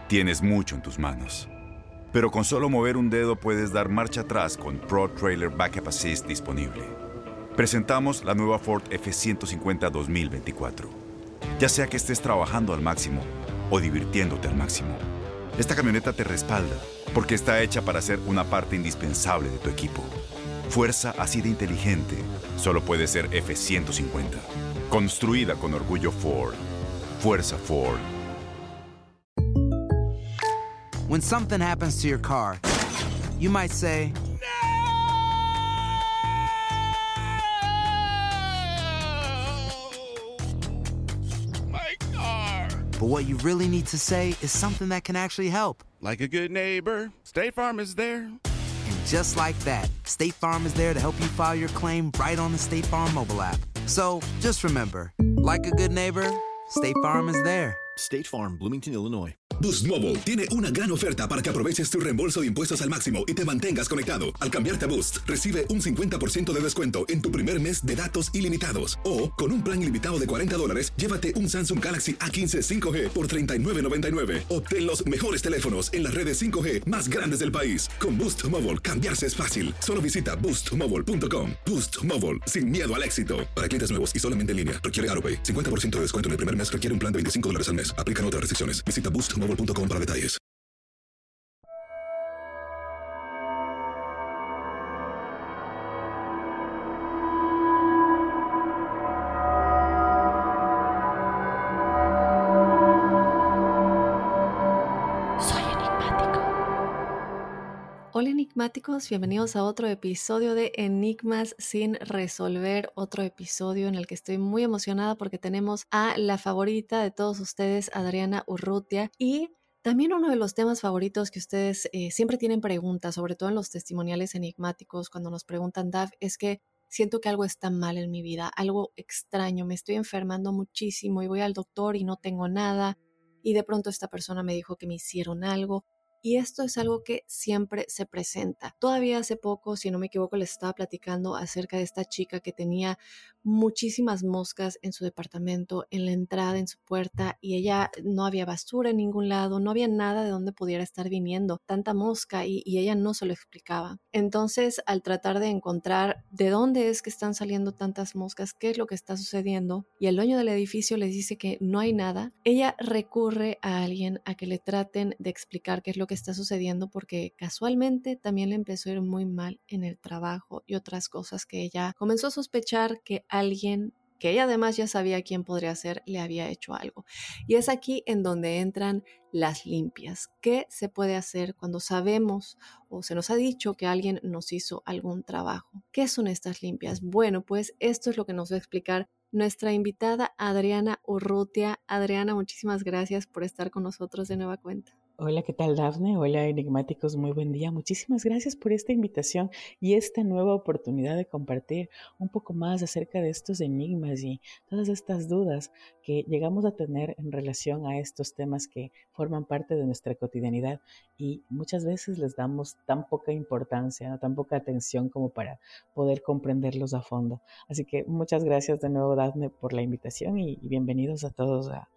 Tienes mucho en tus manos. Pero con solo mover un dedo puedes dar marcha atrás con Pro Trailer Backup Assist disponible. Presentamos la nueva Ford F-150 2024. Ya sea que estés trabajando al máximo o divirtiéndote al máximo, esta camioneta te respalda porque está hecha para ser una parte indispensable de tu equipo. Fuerza así de inteligente solo puede ser F-150. Construida con orgullo Ford. Fuerza Ford. When something happens to your car, you might say, My car! but what you really need to say is something that can actually help. Like a good neighbor, State Farm is there. And just like that, State Farm is there to help you file your claim right on the State Farm mobile app. So just remember, like a good neighbor, State Farm is there. State Farm, Bloomington, Illinois. Boost Mobile tiene una gran oferta para que aproveches tu reembolso de impuestos al máximo y te mantengas conectado. Al cambiarte a Boost, recibe un 50% de descuento en tu primer mes de datos ilimitados. O, con un plan ilimitado de $40, llévate un Samsung Galaxy A15 5G por $39.99. Obtén los mejores teléfonos en las redes 5G más grandes del país. Con Boost Mobile, cambiarse es fácil. Solo visita boostmobile.com. Boost Mobile, sin miedo al éxito. Para clientes nuevos y solamente en línea, requiere AutoPay. 50% de descuento en el primer mes requiere un plan de $25 al mes. Aplican otras restricciones. Visita boostmobile.com para detalles. Soy enigmático. Hola enigmáticos, bienvenidos a otro episodio de Enigmas sin resolver, otro episodio en el que estoy muy emocionada porque tenemos a la favorita de todos ustedes, Adriana Urrutia, y también uno de los temas favoritos que ustedes siempre tienen preguntas, sobre todo en los testimoniales enigmáticos, cuando nos preguntan, Daf, es que siento que algo está mal en mi vida, algo extraño, me estoy enfermando muchísimo y voy al doctor y no tengo nada, y de pronto esta persona me dijo que me hicieron algo. Y esto es algo que siempre se presenta. Todavía hace poco, si no me equivoco, les estaba platicando acerca de esta chica que tenía muchísimas moscas en su departamento, en la entrada, en su puerta, y ella no había basura en ningún lado, no había nada de donde pudiera estar viniendo tanta mosca y ella no se lo explicaba. Entonces, al tratar de encontrar de dónde es que están saliendo tantas moscas, qué es lo que está sucediendo, y el dueño del edificio les dice que no hay nada, ella recurre a alguien a que le traten de explicar qué es lo que está sucediendo, porque casualmente también le empezó a ir muy mal en el trabajo y otras cosas que ella comenzó a sospechar que alguien, que ella además ya sabía quién podría ser, le había hecho algo. Y es aquí en donde entran las limpias. ¿Qué se puede hacer cuando sabemos o se nos ha dicho que alguien nos hizo algún trabajo? ¿Qué son estas limpias? Bueno, pues esto es lo que nos va a explicar nuestra invitada Adriana Urrutia. Adriana, muchísimas gracias por estar con nosotros de nueva cuenta. Hola, ¿qué tal, Dafne? Hola, enigmáticos, muy buen día. Muchísimas gracias por esta invitación y esta nueva oportunidad de compartir un poco más acerca de estos enigmas y todas estas dudas que llegamos a tener en relación a estos temas que forman parte de nuestra cotidianidad y muchas veces les damos tan poca importancia, ¿no? Tan poca atención como para poder comprenderlos a fondo. Así que muchas gracias de nuevo, Dafne, por la invitación y bienvenidos a todos a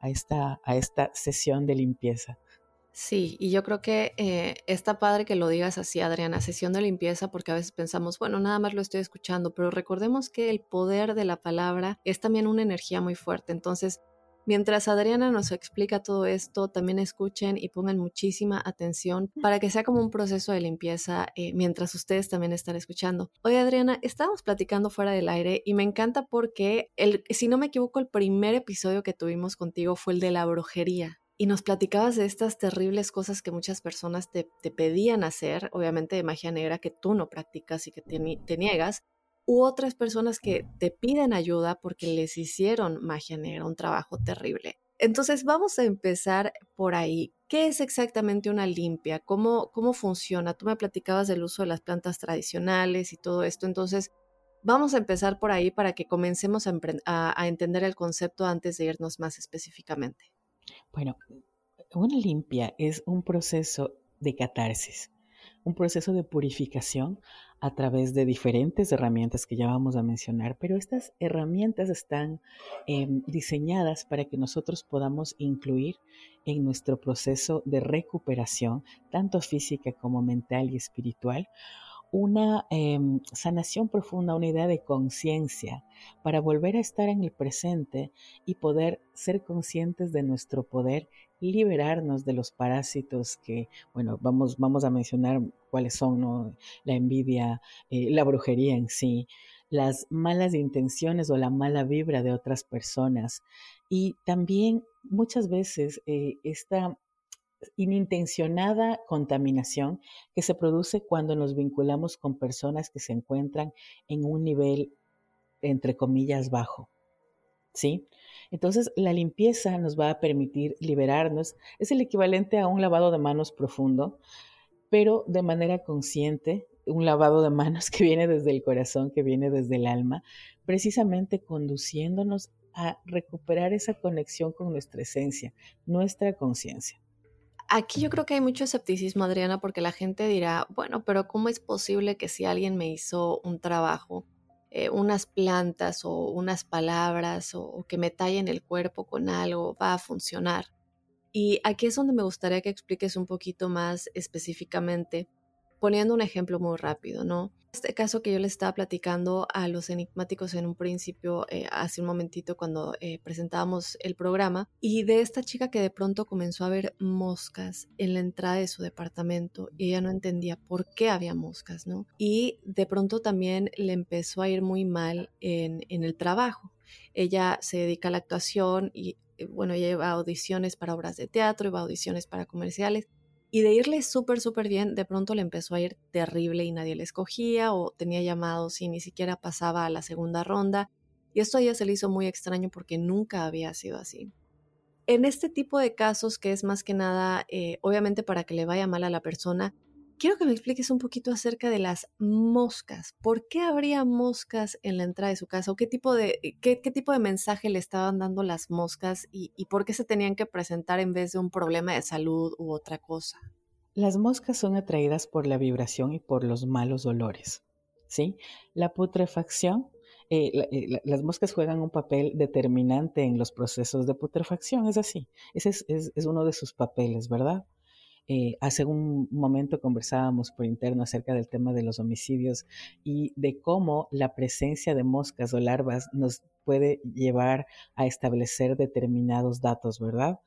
esta sesión de limpieza. Sí, y yo creo que está padre que lo digas así, Adriana, sesión de limpieza, porque a veces pensamos, bueno, nada más lo estoy escuchando, pero recordemos que el poder de la palabra es también una energía muy fuerte. Entonces, mientras Adriana nos explica todo esto, también escuchen y pongan muchísima atención para que sea como un proceso de limpieza mientras ustedes también están escuchando. Oye, Adriana, estábamos platicando fuera del aire y me encanta porque, si no me equivoco, el primer episodio que tuvimos contigo fue el de la brujería. Y nos platicabas de estas terribles cosas que muchas personas te pedían hacer, obviamente de magia negra que tú no practicas y que te niegas, u otras personas que te piden ayuda porque les hicieron magia negra, un trabajo terrible. Entonces vamos a empezar por ahí. ¿Qué es exactamente una limpia? ¿Cómo funciona? Tú me platicabas del uso de las plantas tradicionales y todo esto, entonces vamos a empezar por ahí para que comencemos a entender el concepto antes de irnos más específicamente. Bueno, una limpia es un proceso de catarsis, un proceso de purificación a través de diferentes herramientas que ya vamos a mencionar, pero estas herramientas están diseñadas para que nosotros podamos incluir en nuestro proceso de recuperación, tanto física como mental y espiritual, una sanación profunda, una idea de conciencia para volver a estar en el presente y poder ser conscientes de nuestro poder, liberarnos de los parásitos que, bueno, vamos a mencionar cuáles son, ¿no? La envidia, la brujería en sí, las malas intenciones o la mala vibra de otras personas. Y también muchas veces esta inintencionada contaminación que se produce cuando nos vinculamos con personas que se encuentran en un nivel, entre comillas, bajo, ¿sí? Entonces, la limpieza nos va a permitir liberarnos. Es el equivalente a un lavado de manos profundo, pero de manera consciente, un lavado de manos que viene desde el corazón, que viene desde el alma, precisamente conduciéndonos a recuperar esa conexión con nuestra esencia, nuestra conciencia. Aquí yo creo que hay mucho escepticismo, Adriana, porque la gente dirá, bueno, pero ¿cómo es posible que si alguien me hizo un trabajo, unas plantas o unas palabras o que me tallen el cuerpo con algo, va a funcionar? Y aquí es donde me gustaría que expliques un poquito más específicamente, poniendo un ejemplo muy rápido, ¿no? Este caso que yo les estaba platicando a los enigmáticos en un principio, hace un momentito cuando presentábamos el programa, y de esta chica que de pronto comenzó a ver moscas en la entrada de su departamento y ella no entendía por qué había moscas, ¿no? Y de pronto también le empezó a ir muy mal en el trabajo. Ella se dedica a la actuación y, bueno, ella iba a audiciones para obras de teatro, iba a audiciones para comerciales. Y de irle súper, súper bien, de pronto le empezó a ir terrible y nadie le escogía o tenía llamados y ni siquiera pasaba a la segunda ronda. Y esto a ella se le hizo muy extraño porque nunca había sido así. En este tipo de casos, que es más que nada, obviamente para que le vaya mal a la persona, quiero que me expliques un poquito acerca de las moscas. ¿Por qué habría moscas en la entrada de su casa? ¿O qué tipo de mensaje le estaban dando las moscas y por qué se tenían que presentar en vez de un problema de salud u otra cosa? Las moscas son atraídas por la vibración y por los malos olores, ¿sí? La putrefacción, las moscas juegan un papel determinante en los procesos de putrefacción, es así. Ese es uno de sus papeles, ¿verdad? Hace un momento conversábamos por interno acerca del tema de los homicidios y de cómo la presencia de moscas o larvas nos puede llevar a establecer determinados datos, ¿verdad?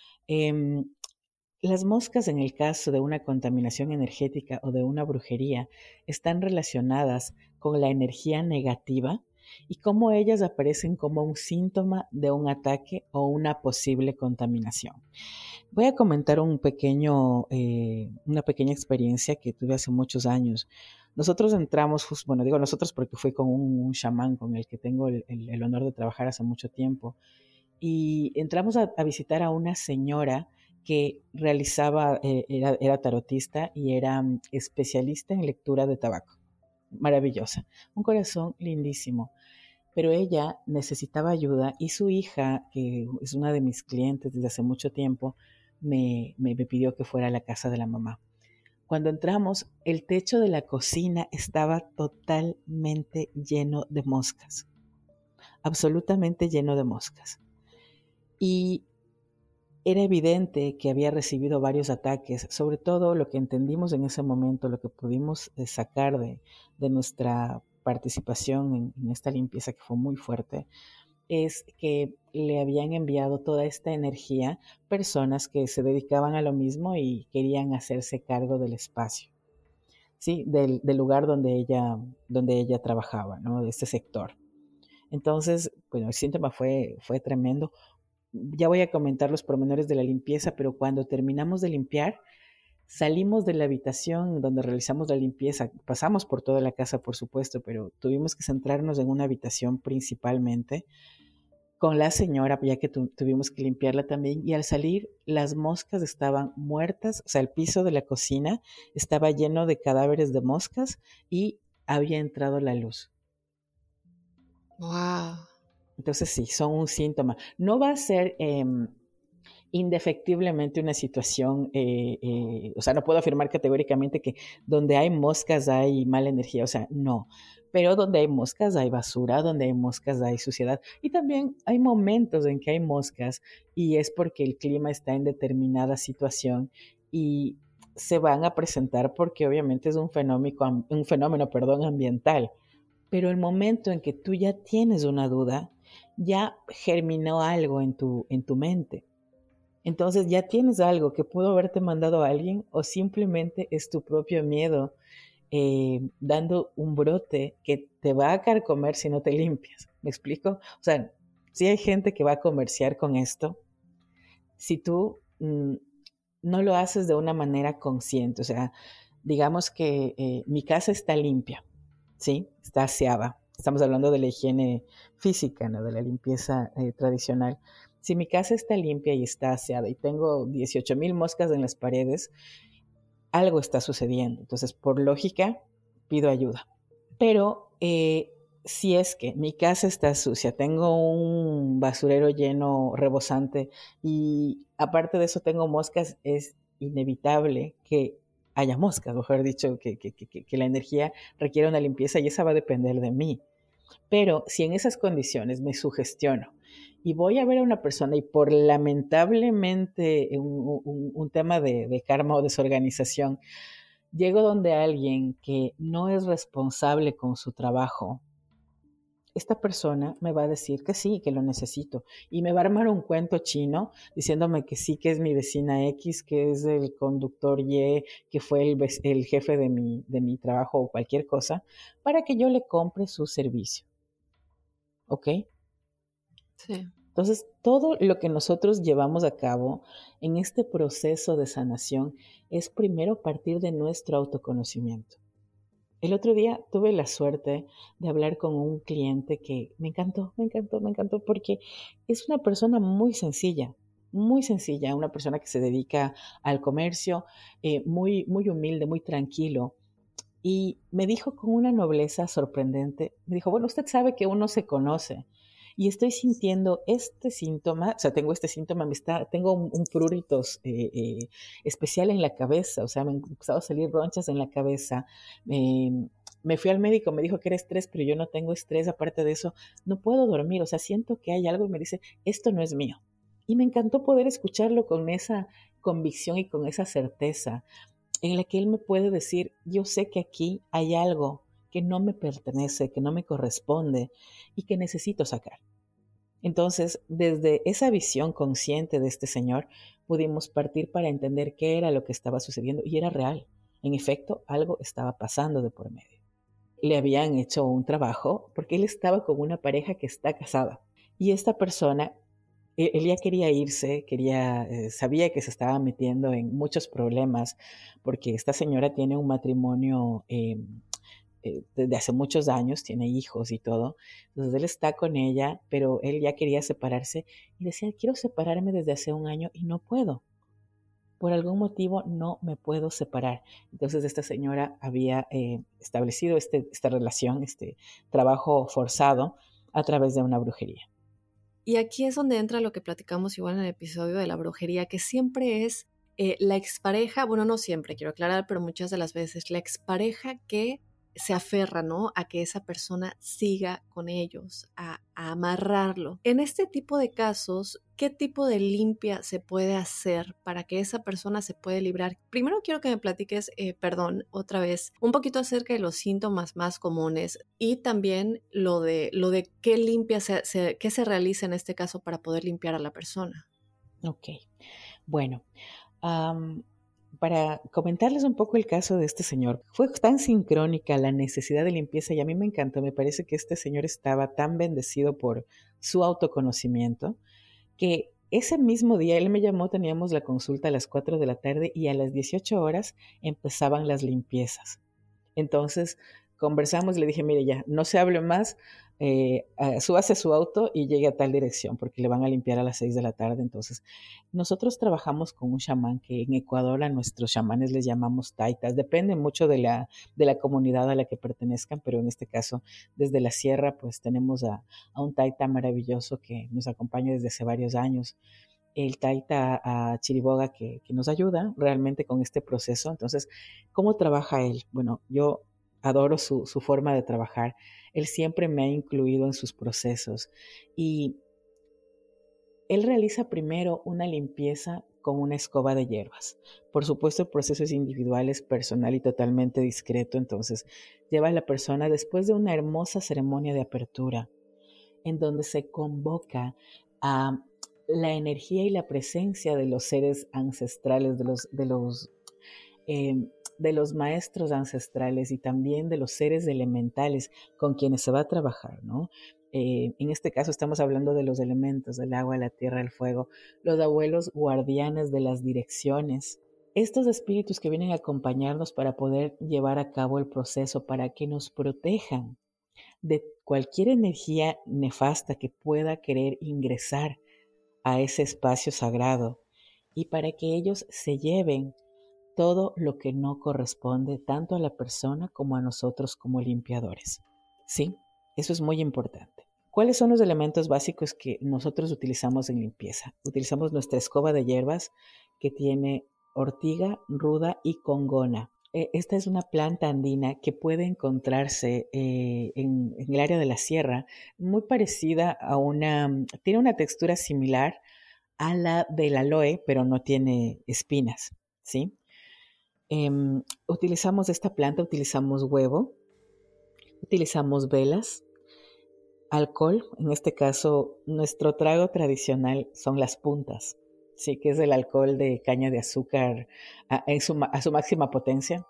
Las moscas, en el caso de una contaminación energética o de una brujería, están relacionadas con la energía negativa y cómo ellas aparecen como un síntoma de un ataque o una posible contaminación. Voy a comentar una pequeña experiencia que tuve hace muchos años. Nosotros entramos, bueno, digo nosotros porque fui con un chamán con el que tengo el honor de trabajar hace mucho tiempo, y entramos a visitar a una señora que realizaba, era tarotista y era especialista en lectura de tabaco. Maravillosa, un corazón lindísimo. Pero ella necesitaba ayuda y su hija, que es una de mis clientes desde hace mucho tiempo, me pidió que fuera a la casa de la mamá. Cuando entramos, el techo de la cocina estaba totalmente lleno de moscas, absolutamente lleno de moscas. Y era evidente que había recibido varios ataques, sobre todo lo que entendimos en ese momento, lo que pudimos sacar de nuestra participación en esta limpieza que fue muy fuerte, es que le habían enviado toda esta energía personas que se dedicaban a lo mismo y querían hacerse cargo del espacio, ¿sí? Del lugar donde ella trabajaba, ¿no? De este sector. Entonces, bueno, el síntoma fue tremendo. Ya voy a comentar los pormenores de la limpieza, pero cuando terminamos de limpiar, salimos de la habitación donde realizamos la limpieza, pasamos por toda la casa, por supuesto, pero tuvimos que centrarnos en una habitación principalmente con la señora, ya que tuvimos que limpiarla también, y al salir las moscas estaban muertas, o sea, el piso de la cocina estaba lleno de cadáveres de moscas y había entrado la luz. ¡Wow! Entonces sí, son un síntoma. No va a ser indefectiblemente una situación, o sea, no puedo afirmar categóricamente que donde hay moscas hay mala energía, o sea, no. Pero donde hay moscas hay basura, donde hay moscas hay suciedad. Y también hay momentos en que hay moscas y es porque el clima está en determinada situación y se van a presentar porque obviamente es un fenómeno, ambiental. Pero el momento en que tú ya tienes una duda, ya germinó algo en tu mente. Entonces ya tienes algo que pudo haberte mandado a alguien o simplemente es tu propio miedo dando un brote que te va a carcomer si no te limpias. ¿Me explico? O sea, si hay gente que va a comerciar con esto, si tú no lo haces de una manera consciente, o sea, digamos que mi casa está limpia, ¿sí? Está aseada. Estamos hablando de la higiene física, ¿no? De la limpieza tradicional. Si mi casa está limpia y está aseada y tengo 18,000 moscas en las paredes, algo está sucediendo. Entonces, por lógica, pido ayuda. Pero si es que mi casa está sucia, tengo un basurero lleno, rebosante, y aparte de eso tengo moscas, es inevitable que haya moscas, mejor dicho, que la energía requiere una limpieza y esa va a depender de mí. Pero si en esas condiciones me sugestiono y voy a ver a una persona y por lamentablemente un tema de karma o desorganización, llego donde alguien que no es responsable con su trabajo, esta persona me va a decir que sí, que lo necesito. Y me va a armar un cuento chino diciéndome que sí, que es mi vecina X, que es el conductor Y, que fue el jefe de mi trabajo o cualquier cosa, para que yo le compre su servicio. ¿Ok? Sí. Entonces, todo lo que nosotros llevamos a cabo en este proceso de sanación es primero partir de nuestro autoconocimiento. El otro día tuve la suerte de hablar con un cliente que me encantó, porque es una persona muy sencilla, una persona que se dedica al comercio, muy, muy humilde, muy tranquilo. Y me dijo con una nobleza sorprendente, me dijo, bueno, usted sabe que uno se conoce y estoy sintiendo este síntoma, o sea, tengo este síntoma, tengo un pruritos especial en la cabeza, o sea, me han empezado a salir ronchas en la cabeza. Me fui al médico, me dijo que era estrés, pero yo no tengo estrés, aparte de eso, no puedo dormir, o sea, siento que hay algo y me dice, esto no es mío. Y me encantó poder escucharlo con esa convicción y con esa certeza en la que él me puede decir, yo sé que aquí hay algo que no me pertenece, que no me corresponde y que necesito sacar. Entonces, desde esa visión consciente de este señor, pudimos partir para entender qué era lo que estaba sucediendo y era real. En efecto, algo estaba pasando de por medio. Le habían hecho un trabajo porque él estaba con una pareja que está casada y esta persona, él ya quería irse, sabía que se estaba metiendo en muchos problemas porque esta señora tiene un matrimonio desde hace muchos años, tiene hijos y todo. Entonces él está con ella, pero él ya quería separarse y decía, quiero separarme desde hace un año y no puedo. Por algún motivo no me puedo separar. Entonces esta señora había establecido esta relación, este trabajo forzado a través de una brujería. Y aquí es donde entra lo que platicamos igual en el episodio de la brujería, que siempre es la expareja, bueno, no siempre, quiero aclarar, pero muchas de las veces la expareja que se aferra, ¿no? A que esa persona siga con ellos, a amarrarlo. En este tipo de casos, ¿qué tipo de limpia se puede hacer para que esa persona se pueda librar? Primero quiero que me platiques, otra vez, un poquito acerca de los síntomas más comunes y también lo de qué limpia qué se realiza en este caso para poder limpiar a la persona. Ok, bueno, para comentarles un poco el caso de este señor, fue tan sincrónica la necesidad de limpieza y a mí me encantó, me parece que este señor estaba tan bendecido por su autoconocimiento que ese mismo día él me llamó, teníamos la consulta a las 4 de la tarde y a las 18 horas empezaban las limpiezas. Entonces conversamos y le dije, mire ya, no se hable más, súbase a su auto y llegue a tal dirección porque le van a limpiar a las 6 de la tarde. Entonces, nosotros trabajamos con un chamán que en Ecuador a nuestros chamanes les llamamos taitas. Depende mucho de la comunidad a la que pertenezcan, pero en este caso, desde la sierra, pues tenemos a un taita maravilloso que nos acompaña desde hace varios años. el Taita Chiriboga que nos ayuda realmente con este proceso. Entonces, ¿cómo trabaja él? Bueno, yo adoro su forma de trabajar. Él siempre me ha incluido en sus procesos y él realiza primero una limpieza con una escoba de hierbas. Por supuesto, el proceso es individual, es personal y totalmente discreto. Entonces, lleva a la persona después de una hermosa ceremonia de apertura, en donde se convoca a la energía y la presencia de los seres ancestrales, de los maestros ancestrales y también de los seres elementales con quienes se va a trabajar, ¿no? En este caso estamos hablando de los elementos, del agua, la tierra, el fuego, los abuelos guardianes de las direcciones. Estos espíritus que vienen a acompañarnos para poder llevar a cabo el proceso, para que nos protejan de cualquier energía nefasta que pueda querer ingresar a ese espacio sagrado y para que ellos se lleven todo lo que no corresponde tanto a la persona como a nosotros como limpiadores. ¿Sí? Eso es muy importante. ¿Cuáles son los elementos básicos que nosotros utilizamos en limpieza? Utilizamos nuestra escoba de hierbas que tiene ortiga, ruda y congona. Esta es una planta andina que puede encontrarse en el área de la sierra, muy parecida tiene una textura similar a la del aloe, pero no tiene espinas, ¿sí? Utilizamos esta planta, utilizamos huevo, utilizamos velas, alcohol. En este caso, nuestro trago tradicional son las puntas, sí, que es el alcohol de caña de azúcar a su máxima potencia.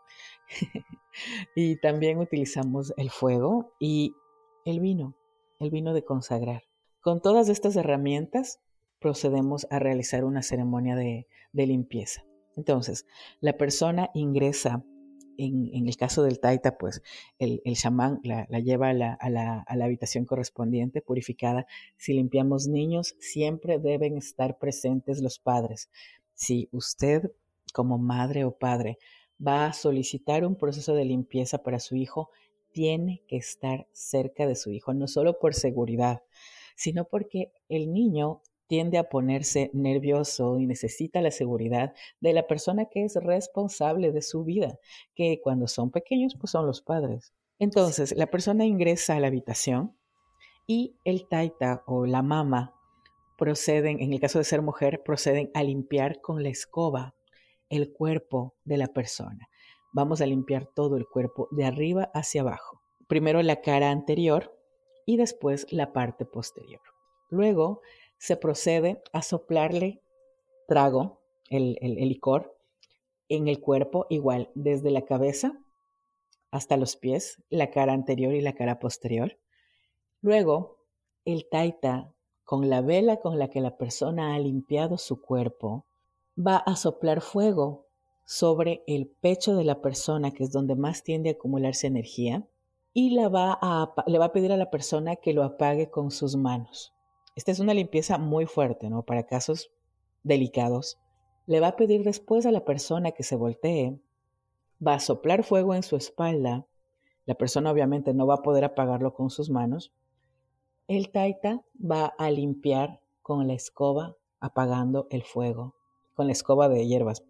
Y también utilizamos el fuego y el vino de consagrar. Con todas estas herramientas procedemos a realizar una ceremonia de limpieza. Entonces, la persona ingresa, en el caso del Taita, pues el chamán la lleva a la habitación correspondiente, purificada. Si limpiamos niños, siempre deben estar presentes los padres. Si usted, como madre o padre, va a solicitar un proceso de limpieza para su hijo, tiene que estar cerca de su hijo, no solo por seguridad, sino porque el niño tiende a ponerse nervioso y necesita la seguridad de la persona que es responsable de su vida, que cuando son pequeños, pues son los padres. Entonces, la persona ingresa a la habitación y el taita o la mama proceden, en el caso de ser mujer, proceden a limpiar con la escoba el cuerpo de la persona. Vamos a limpiar todo el cuerpo de arriba hacia abajo. Primero la cara anterior y después la parte posterior. Luego se procede a soplarle trago, el licor, en el cuerpo, igual, desde la cabeza hasta los pies, la cara anterior y la cara posterior. Luego, el taita, con la vela con la que la persona ha limpiado su cuerpo, va a soplar fuego sobre el pecho de la persona, que es donde más tiende a acumularse energía, y le va a pedir a la persona que lo apague con sus manos. Esta es una limpieza muy fuerte, ¿no? Para casos delicados. Le va a pedir después a la persona que se voltee, va a soplar fuego en su espalda. La persona obviamente no va a poder apagarlo con sus manos. El taita va a limpiar con la escoba, apagando el fuego, con la escoba de hierbas,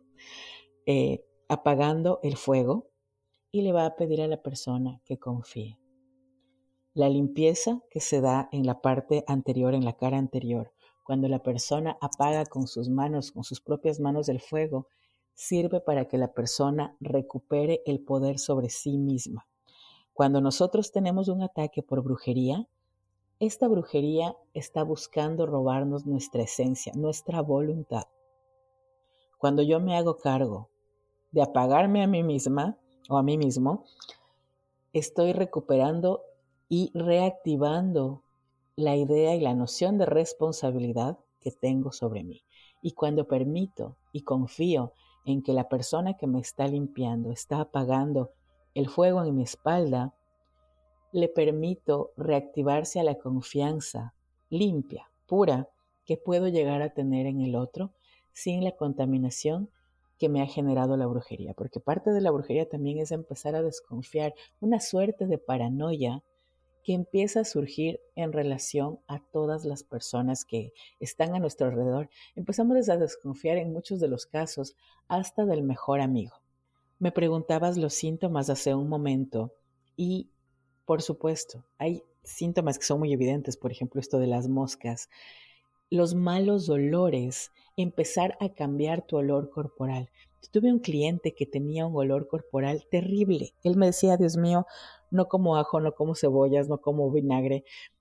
apagando el fuego, y le va a pedir a la persona que confíe. La limpieza que se da en la parte anterior, en la cara anterior, cuando la persona apaga con sus manos, con sus propias manos el fuego, sirve para que la persona recupere el poder sobre sí misma. Cuando nosotros tenemos un ataque por brujería, esta brujería está buscando robarnos nuestra esencia, nuestra voluntad. Cuando yo me hago cargo de apagarme a mí misma o a mí mismo, estoy recuperando y reactivando la idea y la noción de responsabilidad que tengo sobre mí. Y cuando permito y confío en que la persona que me está limpiando está apagando el fuego en mi espalda, le permito reactivarse a la confianza limpia, pura, que puedo llegar a tener en el otro sin la contaminación que me ha generado la brujería. Porque parte de la brujería también es empezar a desconfiar, una suerte de paranoia que empieza a surgir en relación a todas las personas que están a nuestro alrededor. Empezamos a desconfiar en muchos de los casos hasta del mejor amigo. Me preguntabas los síntomas hace un momento y, por supuesto, hay síntomas que son muy evidentes, por ejemplo, esto de las moscas, los malos olores, empezar a cambiar tu olor corporal. Tuve un cliente que tenía un olor corporal terrible. Él me decía, Dios mío, no como ajo, no como cebollas, no como vinagre.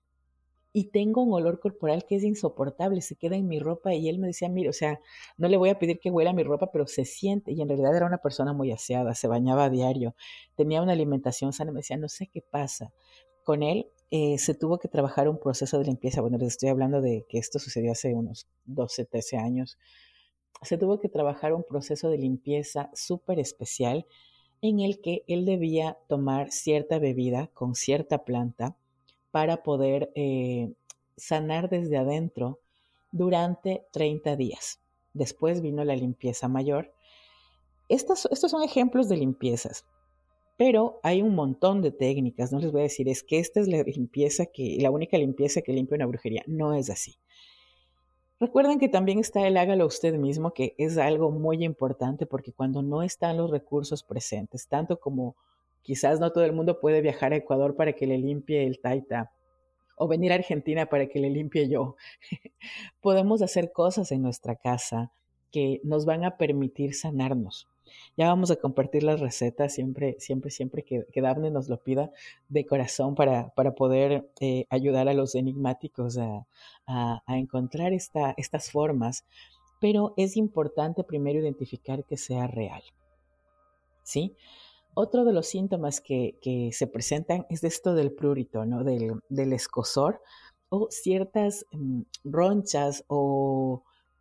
Y tengo un olor corporal que es insoportable, se queda en mi ropa. Y él me decía, mire, o sea, no le voy a pedir que huela mi ropa, pero se siente. Y en realidad era una persona muy aseada, se bañaba a diario, tenía una alimentación sana. Me decía, no sé qué pasa. Con él se tuvo que trabajar un proceso de limpieza. Bueno, les estoy hablando de que esto sucedió hace unos 12, 13 años. Se tuvo que trabajar un proceso de limpieza súper especial en el que él debía tomar cierta bebida con cierta planta para poder sanar desde adentro durante 30 días. Después vino la limpieza mayor. Estos son ejemplos de limpiezas, pero hay un montón de técnicas. No les voy a decir, es que esta es la única limpieza que limpia una brujería. No es así. Recuerden que también está el hágalo usted mismo, que es algo muy importante porque cuando no están los recursos presentes, tanto como quizás no todo el mundo puede viajar a Ecuador para que le limpie el taita o venir a Argentina para que le limpie yo, podemos hacer cosas en nuestra casa que nos van a permitir sanarnos. Ya vamos a compartir las recetas siempre que Daphne nos lo pida de corazón para poder ayudar a los enigmáticos a encontrar estas formas. Pero es importante primero identificar que sea real, ¿sí? Otro de los síntomas que se presentan es esto del prurito, ¿no? Del escozor o ciertas ronchas o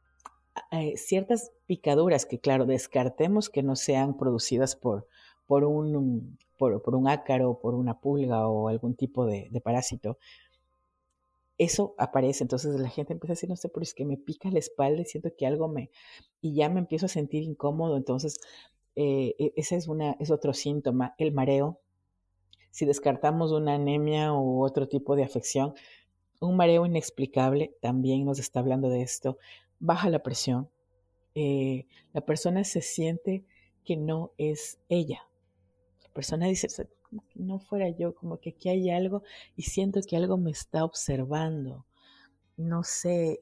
ciertas picaduras que, claro, descartemos que no sean producidas por un ácaro, por una pulga o algún tipo de parásito. Eso aparece, entonces la gente empieza a decir, no sé, pero es que me pica la espalda y siento que algo y ya me empiezo a sentir incómodo. Entonces ese es otro síntoma. El mareo, si descartamos una anemia u otro tipo de afección, un mareo inexplicable también nos está hablando de esto. Baja la presión, la persona se siente que no es ella. La persona dice, no fuera yo, como que aquí hay algo y siento que algo me está observando. No sé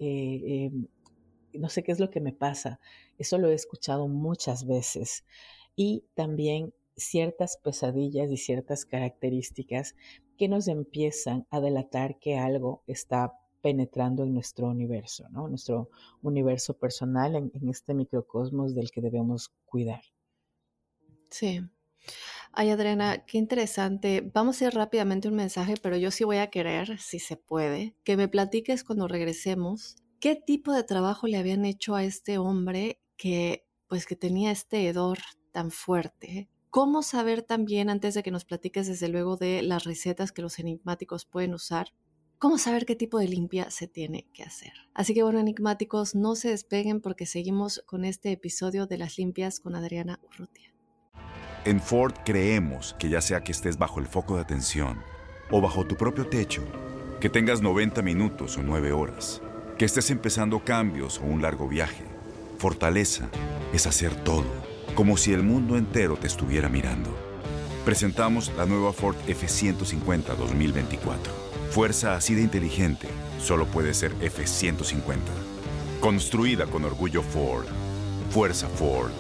qué es lo que me pasa. Eso lo he escuchado muchas veces. Y también ciertas pesadillas y ciertas características que nos empiezan a delatar que algo está penetrando en nuestro universo, ¿no? Nuestro universo personal en este microcosmos del que debemos cuidar. Sí. Ay, Adriana, qué interesante. Vamos a ir rápidamente un mensaje, pero yo sí voy a querer, si se puede, que me platiques cuando regresemos qué tipo de trabajo le habían hecho a este hombre que tenía este hedor tan fuerte. ¿Cómo saber también, antes de que nos platiques desde luego de las recetas que los enigmáticos pueden usar, cómo saber qué tipo de limpia se tiene que hacer? Así que bueno, enigmáticos, no se despeguen porque seguimos con este episodio de las limpias con Adriana Urrutia. En Ford creemos que ya sea que estés bajo el foco de atención o bajo tu propio techo, que tengas 90 minutos o 9 horas, que estés empezando cambios o un largo viaje, fortaleza es hacer todo, como si el mundo entero te estuviera mirando. Presentamos la nueva Ford F-150 2024. Fuerza así de inteligente solo puede ser F-150. Construida con orgullo Ford. Fuerza Ford.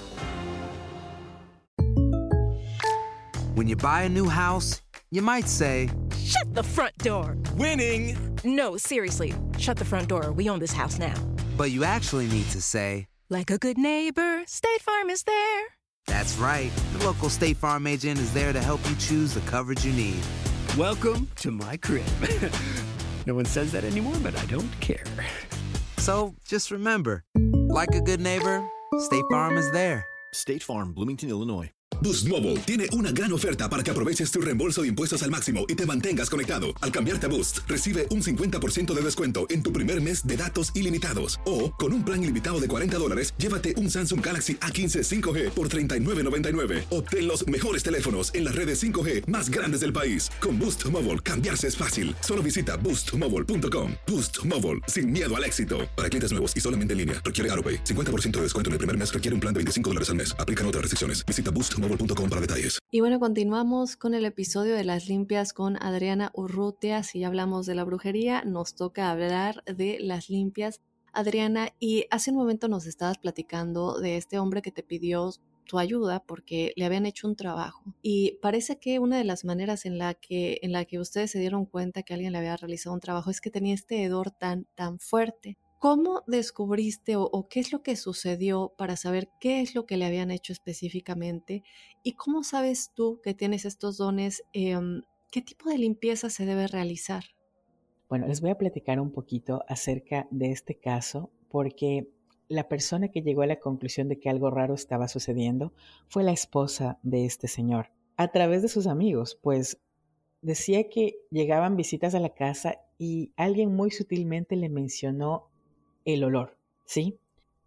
When you buy a new house, you might say, "Shut the front door!" Winning! No, seriously, shut the front door. We own this house now. But you actually need to say, like a good neighbor, State Farm is there. That's right. The local State Farm agent is there to help you choose the coverage you need. Welcome to my crib. No one says that anymore, but I don't care. So just remember, like a good neighbor, State Farm is there. State Farm, Bloomington, Illinois. Boost Mobile tiene una gran oferta para que aproveches tu reembolso de impuestos al máximo y te mantengas conectado. Al cambiarte a Boost, recibe un 50% de descuento en tu primer mes de datos ilimitados. O, con un plan ilimitado de $40, llévate un Samsung Galaxy A15 5G por $39.99. Obtén los mejores teléfonos en las redes 5G más grandes del país. Con Boost Mobile, cambiarse es fácil. Solo visita boostmobile.com. Boost Mobile, sin miedo al éxito. Para clientes nuevos y solamente en línea, requiere AroPay. 50% de descuento en el primer mes requiere un plan de $25 al mes. Aplican otras restricciones. Visita boostmobile.com para detalles. Y bueno, continuamos con el episodio de las limpias con Adriana Urrutia. Si ya hablamos de la brujería, nos toca hablar de las limpias. Adriana, y hace un momento nos estabas platicando de este hombre que te pidió tu ayuda porque le habían hecho un trabajo. Y parece que una de las maneras en la que ustedes se dieron cuenta que alguien le había realizado un trabajo es que tenía este hedor tan fuerte. ¿Cómo descubriste o qué es lo que sucedió para saber qué es lo que le habían hecho específicamente? ¿Y cómo sabes tú que tienes estos dones? ¿Qué tipo de limpieza se debe realizar? Bueno, les voy a platicar un poquito acerca de este caso porque la persona que llegó a la conclusión de que algo raro estaba sucediendo fue la esposa de este señor. A través de sus amigos, pues decía que llegaban visitas a la casa y alguien muy sutilmente le mencionó el olor, ¿sí?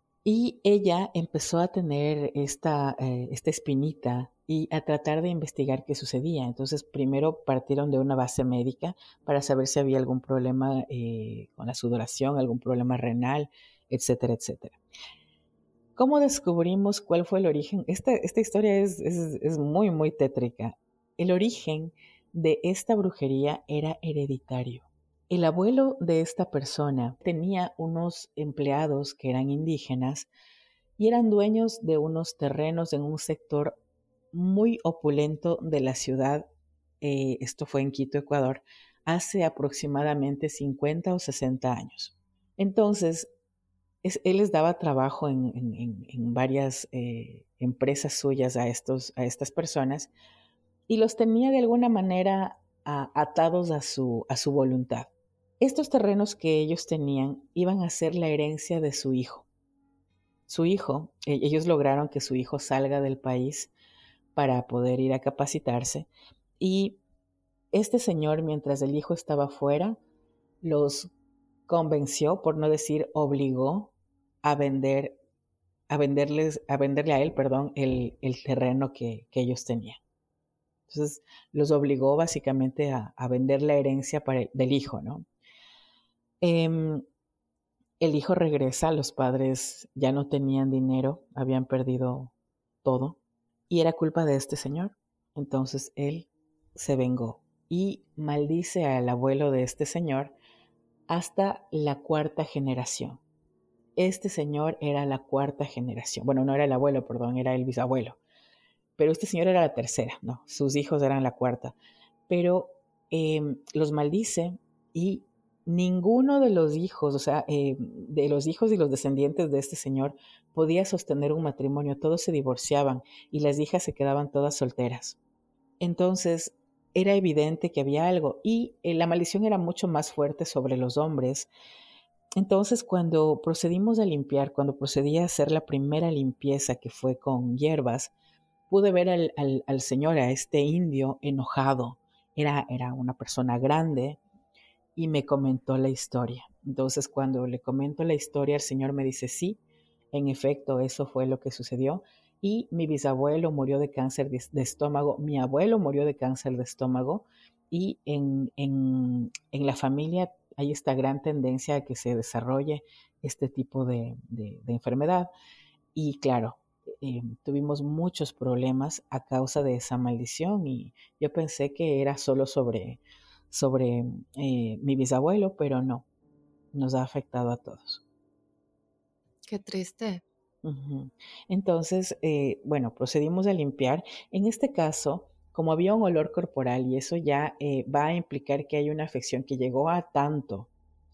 Y ella empezó a tener esta espinita y a tratar de investigar qué sucedía. Entonces, primero partieron de una base médica para saber si había algún problema con la sudoración, algún problema renal, etcétera, etcétera. ¿Cómo descubrimos cuál fue el origen? Esta historia es muy, muy tétrica. El origen de esta brujería era hereditario. El abuelo de esta persona tenía unos empleados que eran indígenas y eran dueños de unos terrenos en un sector muy opulento de la ciudad. Esto fue en Quito, Ecuador, hace aproximadamente 50 o 60 años. Entonces, él les daba trabajo en varias empresas suyas a estas personas y los tenía de alguna manera atados a su voluntad. Estos terrenos que ellos tenían iban a ser la herencia de su hijo. Ellos lograron que su hijo salga del país para poder ir a capacitarse y este señor, mientras el hijo estaba fuera, los convenció, por no decir obligó, a venderle a él, el terreno que ellos tenían. Entonces los obligó básicamente a vender la herencia del hijo, ¿no? El hijo regresa, los padres ya no tenían dinero, habían perdido todo y era culpa de este señor. Entonces él se vengó y maldice al abuelo de este señor hasta la 4ª generación. Este señor era la 4ª generación. Bueno, no era el abuelo, perdón, era el bisabuelo. Pero este señor era la 3ª, no, sus hijos eran la 4ª. Pero los maldice y ninguno de los hijos, o sea, de los hijos y los descendientes de este señor podía sostener un matrimonio. Todos se divorciaban y las hijas se quedaban todas solteras. Entonces, era evidente que había algo y la maldición era mucho más fuerte sobre los hombres. Entonces, cuando procedimos a limpiar, cuando procedí a hacer la primera limpieza que fue con hierbas, pude ver al señor, a este indio enojado. Era una persona grande y me comentó la historia. Entonces, cuando le comento la historia, el señor me dice, sí, en efecto, eso fue lo que sucedió. Y mi bisabuelo murió de cáncer de estómago, mi abuelo murió de cáncer de estómago y en la familia hay esta gran tendencia a que se desarrolle este tipo de enfermedad. Y claro, tuvimos muchos problemas a causa de esa maldición y yo pensé que era solo sobre mi bisabuelo, pero no, nos ha afectado a todos. Qué triste. Uh-huh. Entonces, bueno, procedimos a limpiar. En este caso, como había un olor corporal y eso ya va a implicar que hay una afección que llegó a tanto,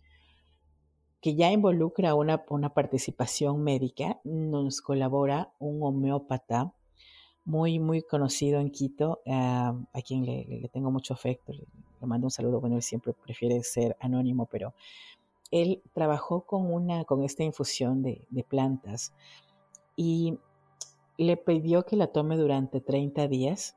que ya involucra una participación médica, nos colabora un homeópata muy, muy conocido en Quito, a quien le tengo mucho afecto, le mando un saludo. Bueno, él siempre prefiere ser anónimo, pero él trabajó con esta infusión de plantas y le pidió que la tome durante 30 días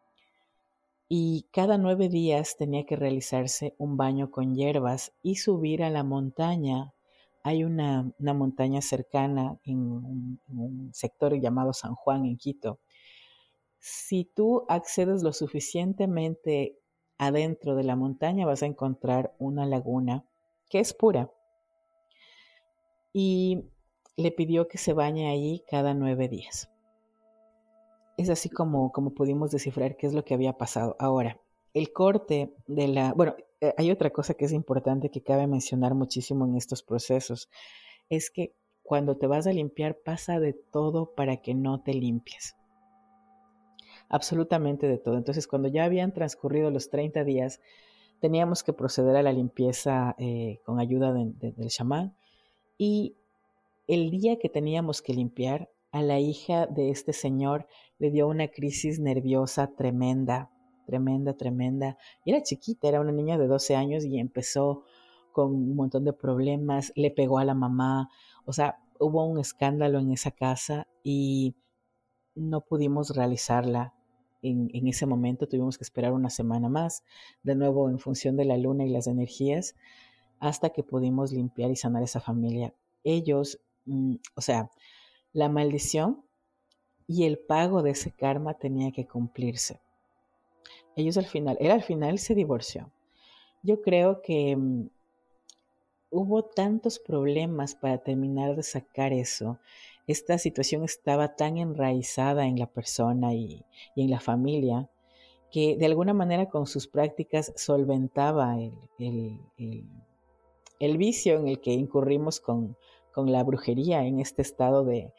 y cada 9 días tenía que realizarse un baño con hierbas y subir a la montaña. Hay una montaña cercana en un sector llamado San Juan en Quito. Si tú accedes lo suficientemente adentro de la montaña, vas a encontrar una laguna que es pura. Y le pidió que se bañe ahí cada 9 días. Es así como pudimos descifrar qué es lo que había pasado. Ahora, el corte de la... Bueno, hay otra cosa que es importante que cabe mencionar muchísimo en estos procesos. Es que cuando te vas a limpiar pasa de todo para que no te limpies. Absolutamente de todo. Entonces, cuando ya habían transcurrido los 30 días, teníamos que proceder a la limpieza con ayuda del chamán. Y el día que teníamos que limpiar, a la hija de este señor le dio una crisis nerviosa tremenda. Y era chiquita, era una niña de 12 años y empezó con un montón de problemas, le pegó a la mamá. O sea, hubo un escándalo en esa casa y no pudimos realizarla en ese momento. Tuvimos que esperar una semana más, de nuevo en función de la luna y las energías, hasta que pudimos limpiar y sanar esa familia. Ellos, la maldición y el pago de ese karma tenía que cumplirse. Ellos al final se divorció. Yo creo que hubo tantos problemas para terminar de sacar eso. Esta situación estaba tan enraizada en la persona y en la familia que de alguna manera con sus prácticas solventaba el vicio en el que incurrimos con la brujería en este estado de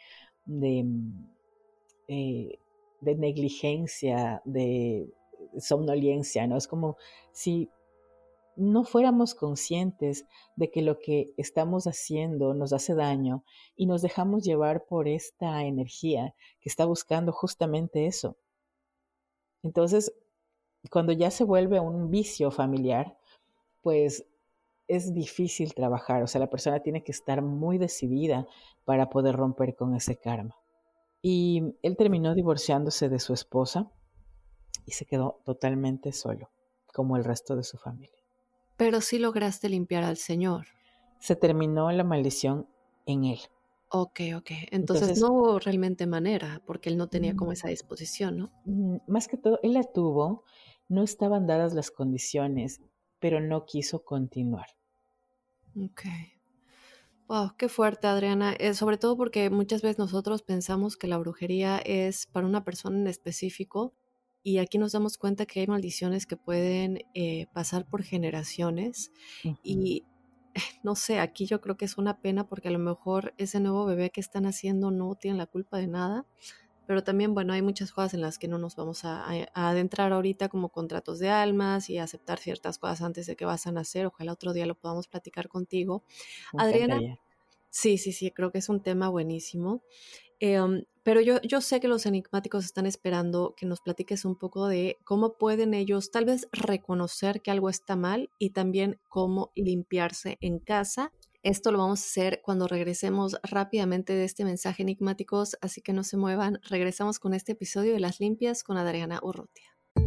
negligencia, de somnolencia, ¿no? Es como si no fuéramos conscientes de que lo que estamos haciendo nos hace daño y nos dejamos llevar por esta energía que está buscando justamente eso. Entonces, cuando ya se vuelve un vicio familiar, pues es difícil trabajar. O sea, la persona tiene que estar muy decidida para poder romper con ese karma. Y él terminó divorciándose de su esposa y se quedó totalmente solo, como el resto de su familia. Pero sí lograste limpiar al señor. Se terminó la maldición en él. Ok. Entonces no hubo realmente manera, porque él no tenía como esa disposición, ¿no? Más que todo, él la tuvo, no estaban dadas las condiciones, pero no quiso continuar. Ok. Wow, qué fuerte, Adriana. Sobre todo porque muchas veces nosotros pensamos que la brujería es para una persona en específico y aquí nos damos cuenta que hay maldiciones que pueden pasar por generaciones. Uh-huh. Y no sé, aquí yo creo que es una pena porque a lo mejor ese nuevo bebé que están haciendo no tiene la culpa de nada, pero también, bueno, hay muchas cosas en las que no nos vamos a adentrar ahorita, como contratos de almas y aceptar ciertas cosas antes de que vas a nacer. Ojalá otro día lo podamos platicar contigo. Adriana, sí, creo que es un tema buenísimo. Pero yo sé que los enigmáticos están esperando que nos platiques un poco de cómo pueden ellos tal vez reconocer que algo está mal y también cómo limpiarse en casa. Esto lo vamos a hacer cuando regresemos rápidamente de este mensaje, enigmáticos, así que no se muevan. Regresamos con este episodio de Las Limpias con Adriana Urrutia.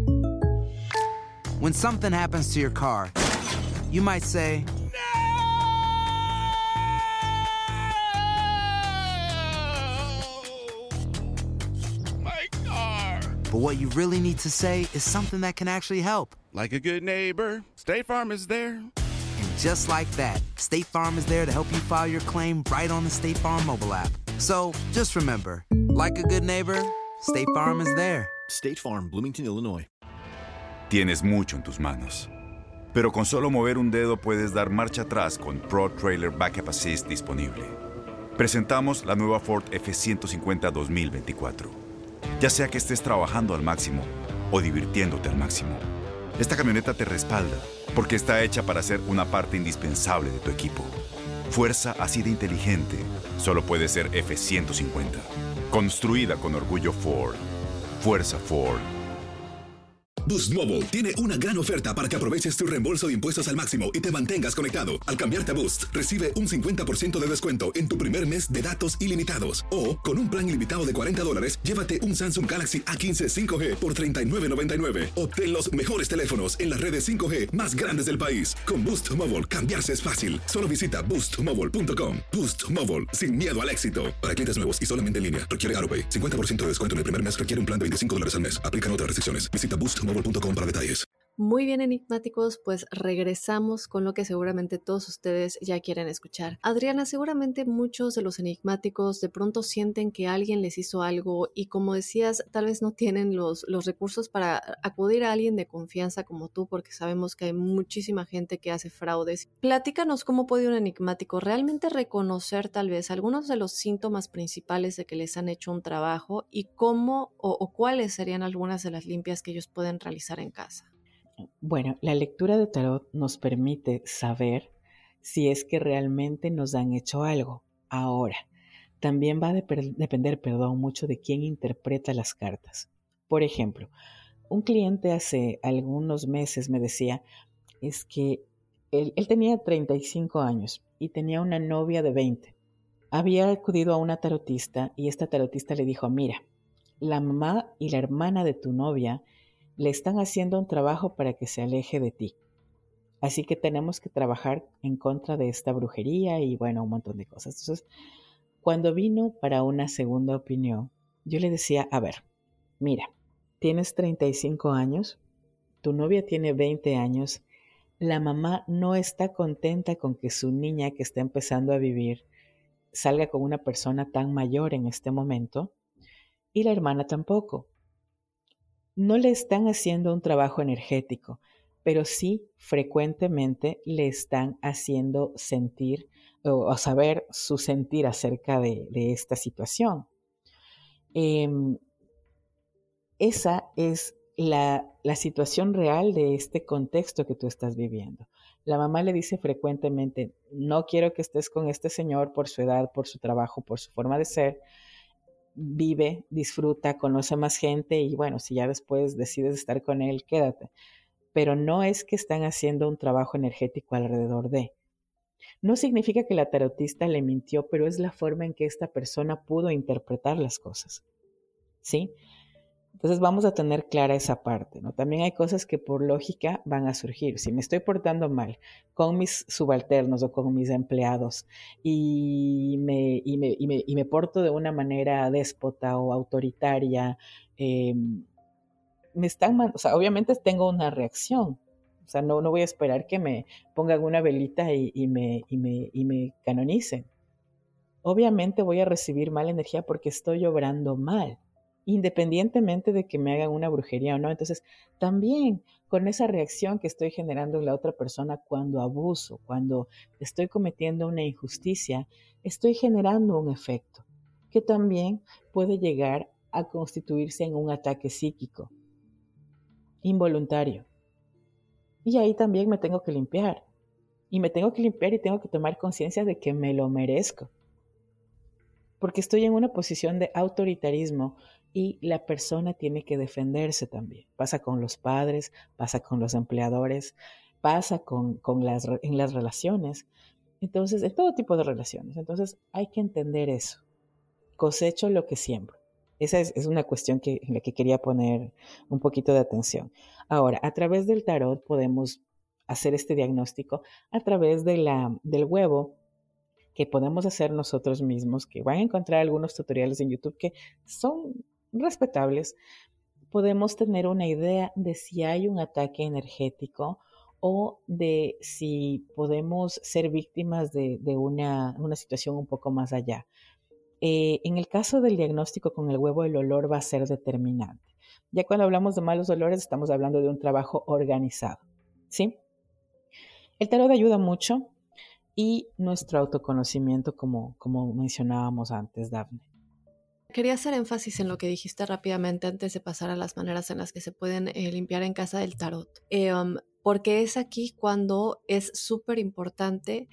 When something happens to your car, you might say, but what you really need to say is something that can actually help. Like a good neighbor, State Farm is there. And just like that, State Farm is there to help you file your claim right on the State Farm mobile app. So just remember, like a good neighbor, State Farm is there. State Farm, Bloomington, Illinois. Tienes mucho en tus manos, pero con solo mover un dedo puedes dar marcha atrás con Pro Trailer Backup Assist disponible. Presentamos la nueva Ford F-150 2024. Ya sea que estés trabajando al máximo o divirtiéndote al máximo, esta camioneta te respalda porque está hecha para ser una parte indispensable de tu equipo. Fuerza así de inteligente solo puede ser F-150. Construida con orgullo Ford. Fuerza Ford. Boost Mobile tiene una gran oferta para que aproveches tu reembolso de impuestos al máximo y te mantengas conectado. Al cambiarte a Boost, recibe un 50% de descuento en tu primer mes de datos ilimitados. O, con un plan ilimitado de $40, llévate un Samsung Galaxy A15 5G por $39.99. Obtén los mejores teléfonos en las redes 5G más grandes del país. Con Boost Mobile, cambiarse es fácil. Solo visita boostmobile.com. Boost Mobile, sin miedo al éxito. Para clientes nuevos y solamente en línea, requiere AutoPay. 50% de descuento en el primer mes requiere un plan de $25 al mes. Aplican otras restricciones. Visita boostmobile.com para detalles. Muy bien, enigmáticos, pues regresamos con lo que seguramente todos ustedes ya quieren escuchar. Adriana, seguramente muchos de los enigmáticos de pronto sienten que alguien les hizo algo y, como decías, tal vez no tienen los recursos para acudir a alguien de confianza como tú, porque sabemos que hay muchísima gente que hace fraudes. Platícanos cómo puede un enigmático realmente reconocer tal vez algunos de los síntomas principales de que les han hecho un trabajo y cómo o cuáles serían algunas de las limpias que ellos pueden realizar en casa. Bueno, la lectura de tarot nos permite saber si es que realmente nos han hecho algo. Ahora, también va a depender, mucho de quién interpreta las cartas. Por ejemplo, un cliente hace algunos meses me decía, es que él tenía 35 años y tenía una novia de 20. Había acudido a una tarotista y esta tarotista le dijo, mira, la mamá y la hermana de tu novia le están haciendo un trabajo para que se aleje de ti. Así que tenemos que trabajar en contra de esta brujería y bueno, un montón de cosas. Entonces, cuando vino para una segunda opinión, yo le decía, a ver, mira, tienes 35 años, tu novia tiene 20 años, la mamá no está contenta con que su niña que está empezando a vivir salga con una persona tan mayor en este momento y la hermana tampoco. No le están haciendo un trabajo energético, pero sí frecuentemente le están haciendo sentir o saber su sentir acerca de esta situación. Esa es la situación real de este contexto que tú estás viviendo. La mamá le dice frecuentemente, no quiero que estés con este señor por su edad, por su trabajo, por su forma de ser. Vive, disfruta, conoce más gente y bueno, si ya después decides estar con él, quédate. Pero no es que están haciendo un trabajo energético alrededor de. No significa que la tarotista le mintió, pero es la forma en que esta persona pudo interpretar las cosas. ¿Sí? Entonces vamos a tener clara esa parte, ¿no? También hay cosas que por lógica van a surgir. Si me estoy portando mal con mis subalternos o con mis empleados y me porto de una manera déspota o autoritaria, obviamente tengo una reacción. O sea, no voy a esperar que me pongan una velita y me canonicen. Obviamente voy a recibir mala energía porque estoy obrando mal, independientemente de que me hagan una brujería o no. Entonces, también con esa reacción que estoy generando en la otra persona cuando abuso, cuando estoy cometiendo una injusticia, estoy generando un efecto que también puede llegar a constituirse en un ataque psíquico involuntario. Y ahí también me tengo que limpiar. Y me tengo que limpiar y tengo que tomar conciencia de que me lo merezco. Porque estoy en una posición de autoritarismo y la persona tiene que defenderse también. Pasa con los padres, pasa con los empleadores, pasa en las relaciones. Entonces, en todo tipo de relaciones. Entonces, hay que entender eso. Cosecho lo que siembro. Esa es una cuestión en la que quería poner un poquito de atención. Ahora, a través del tarot podemos hacer este diagnóstico a través del huevo que podemos hacer nosotros mismos, que van a encontrar algunos tutoriales en YouTube que son respetables. Podemos tener una idea de si hay un ataque energético o de si podemos ser víctimas de una situación un poco más allá. En el caso del diagnóstico con el huevo, el olor va a ser determinante. Ya cuando hablamos de malos olores, estamos hablando de un trabajo organizado, ¿sí? El tarot ayuda mucho y nuestro autoconocimiento, como mencionábamos antes, Dafne. Quería hacer énfasis en lo que dijiste rápidamente antes de pasar a las maneras en las que se pueden limpiar en casa del tarot, porque es aquí cuando es súper importante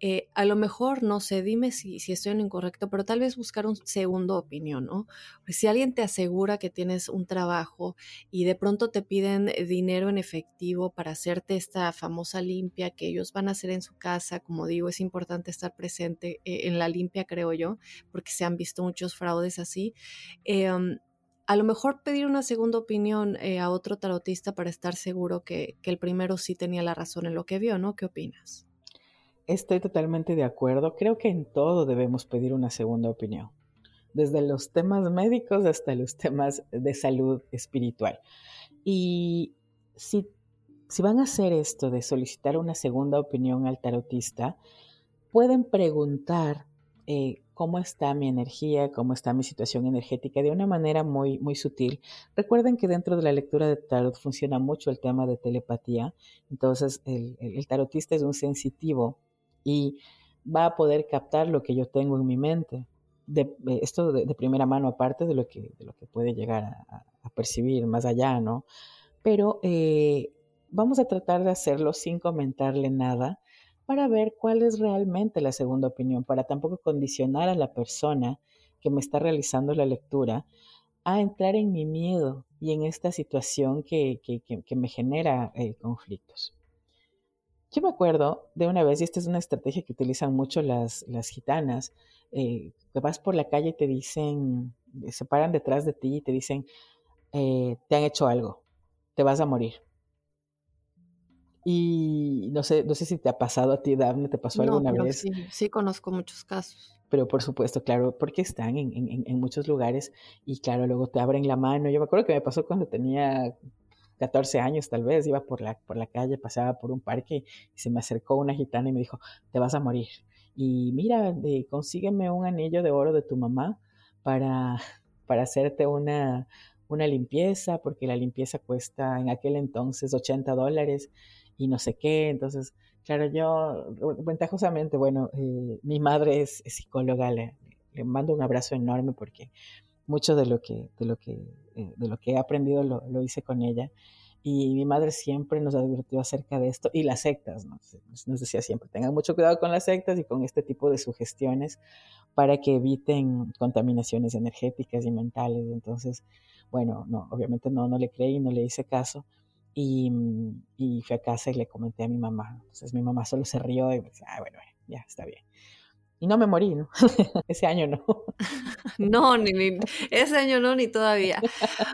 A lo mejor, no sé, dime si estoy en lo incorrecto, pero tal vez buscar un segundo opinión, ¿no? Pues si alguien te asegura que tienes un trabajo y de pronto te piden dinero en efectivo para hacerte esta famosa limpia que ellos van a hacer en su casa, como digo, es importante estar presente en la limpia, creo yo, porque se han visto muchos fraudes así. A lo mejor pedir una segunda opinión a otro tarotista para estar seguro que el primero sí tenía la razón en lo que vio, ¿no? ¿Qué opinas? Estoy totalmente de acuerdo. Creo que en todo debemos pedir una segunda opinión, desde los temas médicos hasta los temas de salud espiritual. Y si van a hacer esto de solicitar una segunda opinión al tarotista, pueden preguntar cómo está mi energía, cómo está mi situación energética de una manera muy, muy sutil. Recuerden que dentro de la lectura de tarot funciona mucho el tema de telepatía. Entonces el tarotista es un sensitivo y va a poder captar lo que yo tengo en mi mente. Esto de primera mano, aparte de lo que puede llegar a percibir más allá, ¿no? Pero vamos a tratar de hacerlo sin comentarle nada para ver cuál es realmente la segunda opinión, para tampoco condicionar a la persona que me está realizando la lectura a entrar en mi miedo y en esta situación que me genera conflictos. Yo me acuerdo de una vez, y esta es una estrategia que utilizan mucho las gitanas, que vas por la calle y te dicen, se paran detrás de ti y te dicen, te han hecho algo, te vas a morir. Y no sé si te ha pasado a ti, Dafne, ¿te pasó No, alguna pero vez? sí conozco muchos casos. Pero por supuesto, claro, porque están en muchos lugares y claro, luego te abren la mano. Yo me acuerdo que me pasó cuando tenía 14 años tal vez, iba por la calle, pasaba por un parque y se me acercó una gitana y me dijo, te vas a morir. Y mira, consígueme un anillo de oro de tu mamá para, para hacerte una limpieza, porque la limpieza cuesta en aquel entonces $80 y no sé qué. Entonces, claro, yo ventajosamente, bueno, mi madre es psicóloga, le mando un abrazo enorme porque mucho de lo que he aprendido lo hice con ella. Y mi madre siempre nos advirtió acerca de esto y las sectas, ¿no? Nos decía siempre, tengan mucho cuidado con las sectas y con este tipo de sugestiones para que eviten contaminaciones energéticas y mentales. Entonces, bueno, no, obviamente no le creí, no le hice caso. Y fui a casa y le comenté a mi mamá. Entonces mi mamá solo se rió y me decía, bueno, ya, está bien. Y no me morí, ¿no? Ese año no. No, ese año no, ni todavía.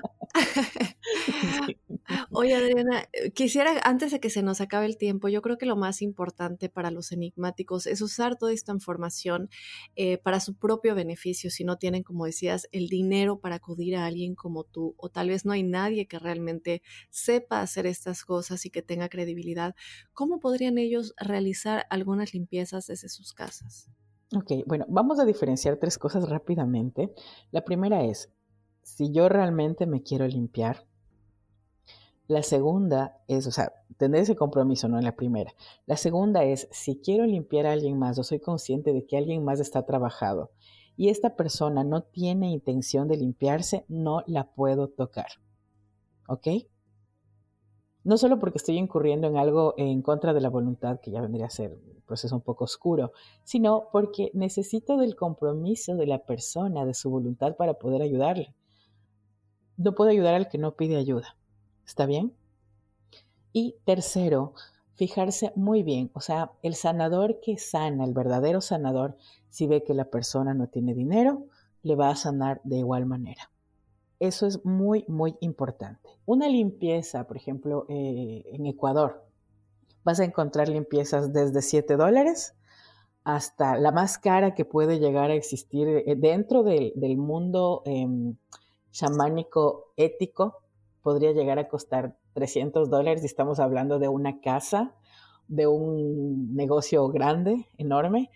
Sí. Oye, Adriana, quisiera, antes de que se nos acabe el tiempo, yo creo que lo más importante para los enigmáticos es usar toda esta información para su propio beneficio, si no tienen, como decías, el dinero para acudir a alguien como tú, o tal vez no hay nadie que realmente sepa hacer estas cosas y que tenga credibilidad. ¿Cómo podrían ellos realizar algunas limpiezas desde sus casas? Ok, bueno, vamos a diferenciar tres cosas rápidamente. La primera es, si yo realmente me quiero limpiar. La segunda es, o sea, tener ese compromiso, ¿no? En la primera. La segunda es, si quiero limpiar a alguien más o soy consciente de que alguien más está trabajado y esta persona no tiene intención de limpiarse, no la puedo tocar. ¿Ok? No solo porque estoy incurriendo en algo en contra de la voluntad, que ya vendría a ser un proceso un poco oscuro, sino porque necesito del compromiso de la persona, de su voluntad para poder ayudarle. No puedo ayudar al que no pide ayuda. ¿Está bien? Y tercero, fijarse muy bien, o sea, el sanador que sana, el verdadero sanador, si ve que la persona no tiene dinero, le va a sanar de igual manera. Eso es muy, muy importante. Una limpieza, por ejemplo, en Ecuador, vas a encontrar limpiezas desde $7 hasta la más cara que puede llegar a existir dentro del mundo chamánico ético, podría llegar a costar $300 y estamos hablando de una casa, de un negocio grande, enorme,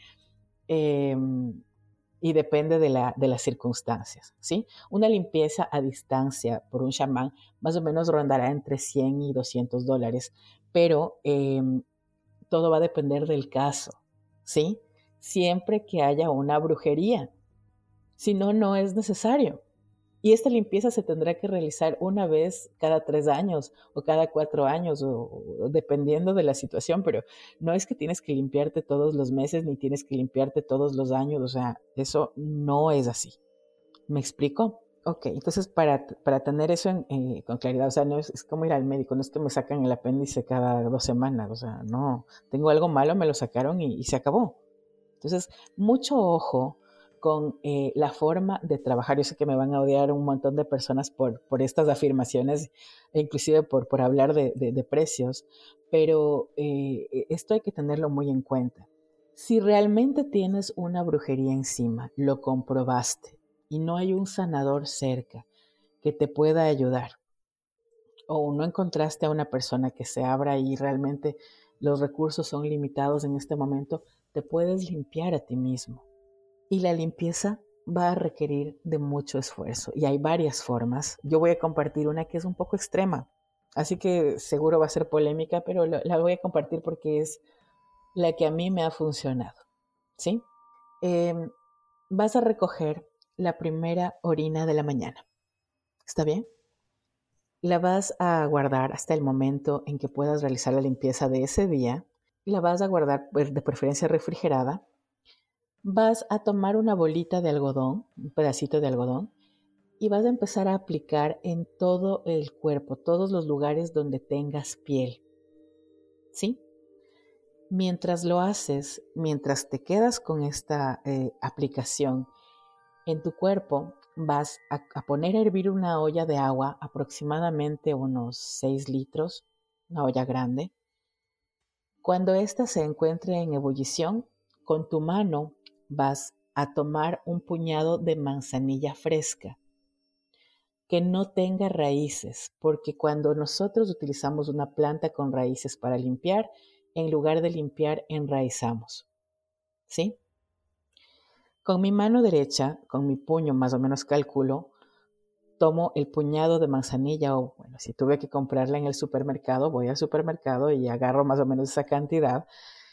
y depende de las circunstancias, ¿sí? Una limpieza a distancia por un chamán más o menos rondará entre $100 y $200, pero todo va a depender del caso, ¿sí? Siempre que haya una brujería, si no, no es necesario. Y esta limpieza se tendrá que realizar una vez cada 3 años o cada 4 años, o dependiendo de la situación, pero no es que tienes que limpiarte todos los meses ni tienes que limpiarte todos los años, o sea, eso no es así. ¿Me explico? Ok, entonces para tener eso con claridad, o sea, no es como ir al médico, no es que me sacan el apéndice cada 2 semanas, o sea, no, tengo algo malo, me lo sacaron y se acabó. Entonces, mucho ojo con la forma de trabajar. Yo sé que me van a odiar un montón de personas por estas afirmaciones, e inclusive por hablar de precios, pero esto hay que tenerlo muy en cuenta. Si realmente tienes una brujería encima, lo comprobaste y no hay un sanador cerca que te pueda ayudar, o no encontraste a una persona que se abra y realmente los recursos son limitados en este momento, te puedes limpiar a ti mismo. Y la limpieza va a requerir de mucho esfuerzo. Y hay varias formas. Yo voy a compartir una que es un poco extrema. Así que seguro va a ser polémica, pero la voy a compartir porque es la que a mí me ha funcionado. ¿Sí? Vas a recoger la primera orina de la mañana. ¿Está bien? La vas a guardar hasta el momento en que puedas realizar la limpieza de ese día. La vas a guardar de preferencia refrigerada. Vas a tomar una bolita de algodón, un pedacito de algodón, y vas a empezar a aplicar en todo el cuerpo, todos los lugares donde tengas piel. ¿Sí? Mientras lo haces, mientras te quedas con esta aplicación en tu cuerpo, vas a poner a hervir una olla de agua, aproximadamente unos 6 litros, una olla grande. Cuando ésta se encuentre en ebullición, con tu mano vas a tomar un puñado de manzanilla fresca que no tenga raíces, porque cuando nosotros utilizamos una planta con raíces para limpiar, en lugar de limpiar, enraizamos. ¿Sí? Con mi mano derecha, con mi puño más o menos calculo, tomo el puñado de manzanilla, o bueno, si tuve que comprarla en el supermercado, voy al supermercado y agarro más o menos esa cantidad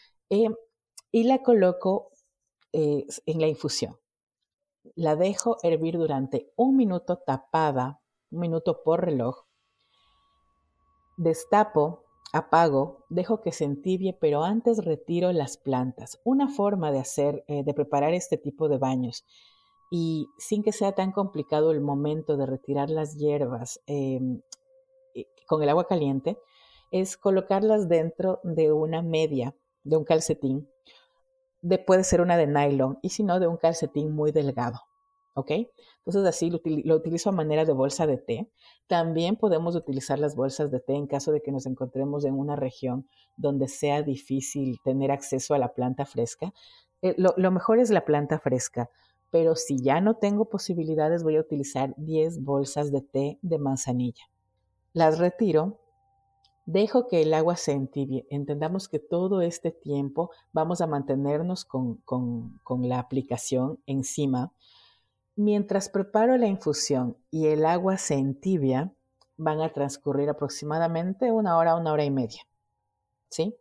y la coloco en la infusión. La dejo hervir durante 1 minuto tapada, 1 minuto por reloj. Destapo, apago, dejo que se entibie, pero antes retiro las plantas. Una forma de preparar este tipo de baños y sin que sea tan complicado el momento de retirar las hierbas con el agua caliente, es colocarlas dentro de una media, de un calcetín. Puede ser una de nylon y si no, de un calcetín muy delgado. ¿Ok? Entonces así lo utilizo a manera de bolsa de té. También podemos utilizar las bolsas de té en caso de que nos encontremos en una región donde sea difícil tener acceso a la planta fresca. Lo mejor es la planta fresca, pero si ya no tengo posibilidades voy a utilizar 10 bolsas de té de manzanilla. Las retiro. Dejo que el agua se entibie. Entendamos que todo este tiempo vamos a mantenernos con la aplicación encima. Mientras preparo la infusión y el agua se entibia, van a transcurrir aproximadamente 1 hora, 1 hora y media. ¿Sí?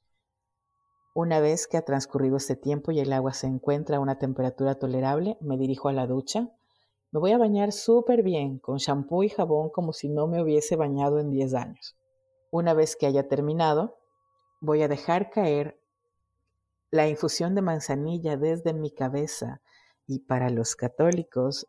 Una vez que ha transcurrido este tiempo y el agua se encuentra a una temperatura tolerable, me dirijo a la ducha. Me voy a bañar súper bien, con shampoo y jabón como si no me hubiese bañado en 10 años. Una vez que haya terminado, voy a dejar caer la infusión de manzanilla desde mi cabeza. Y para los católicos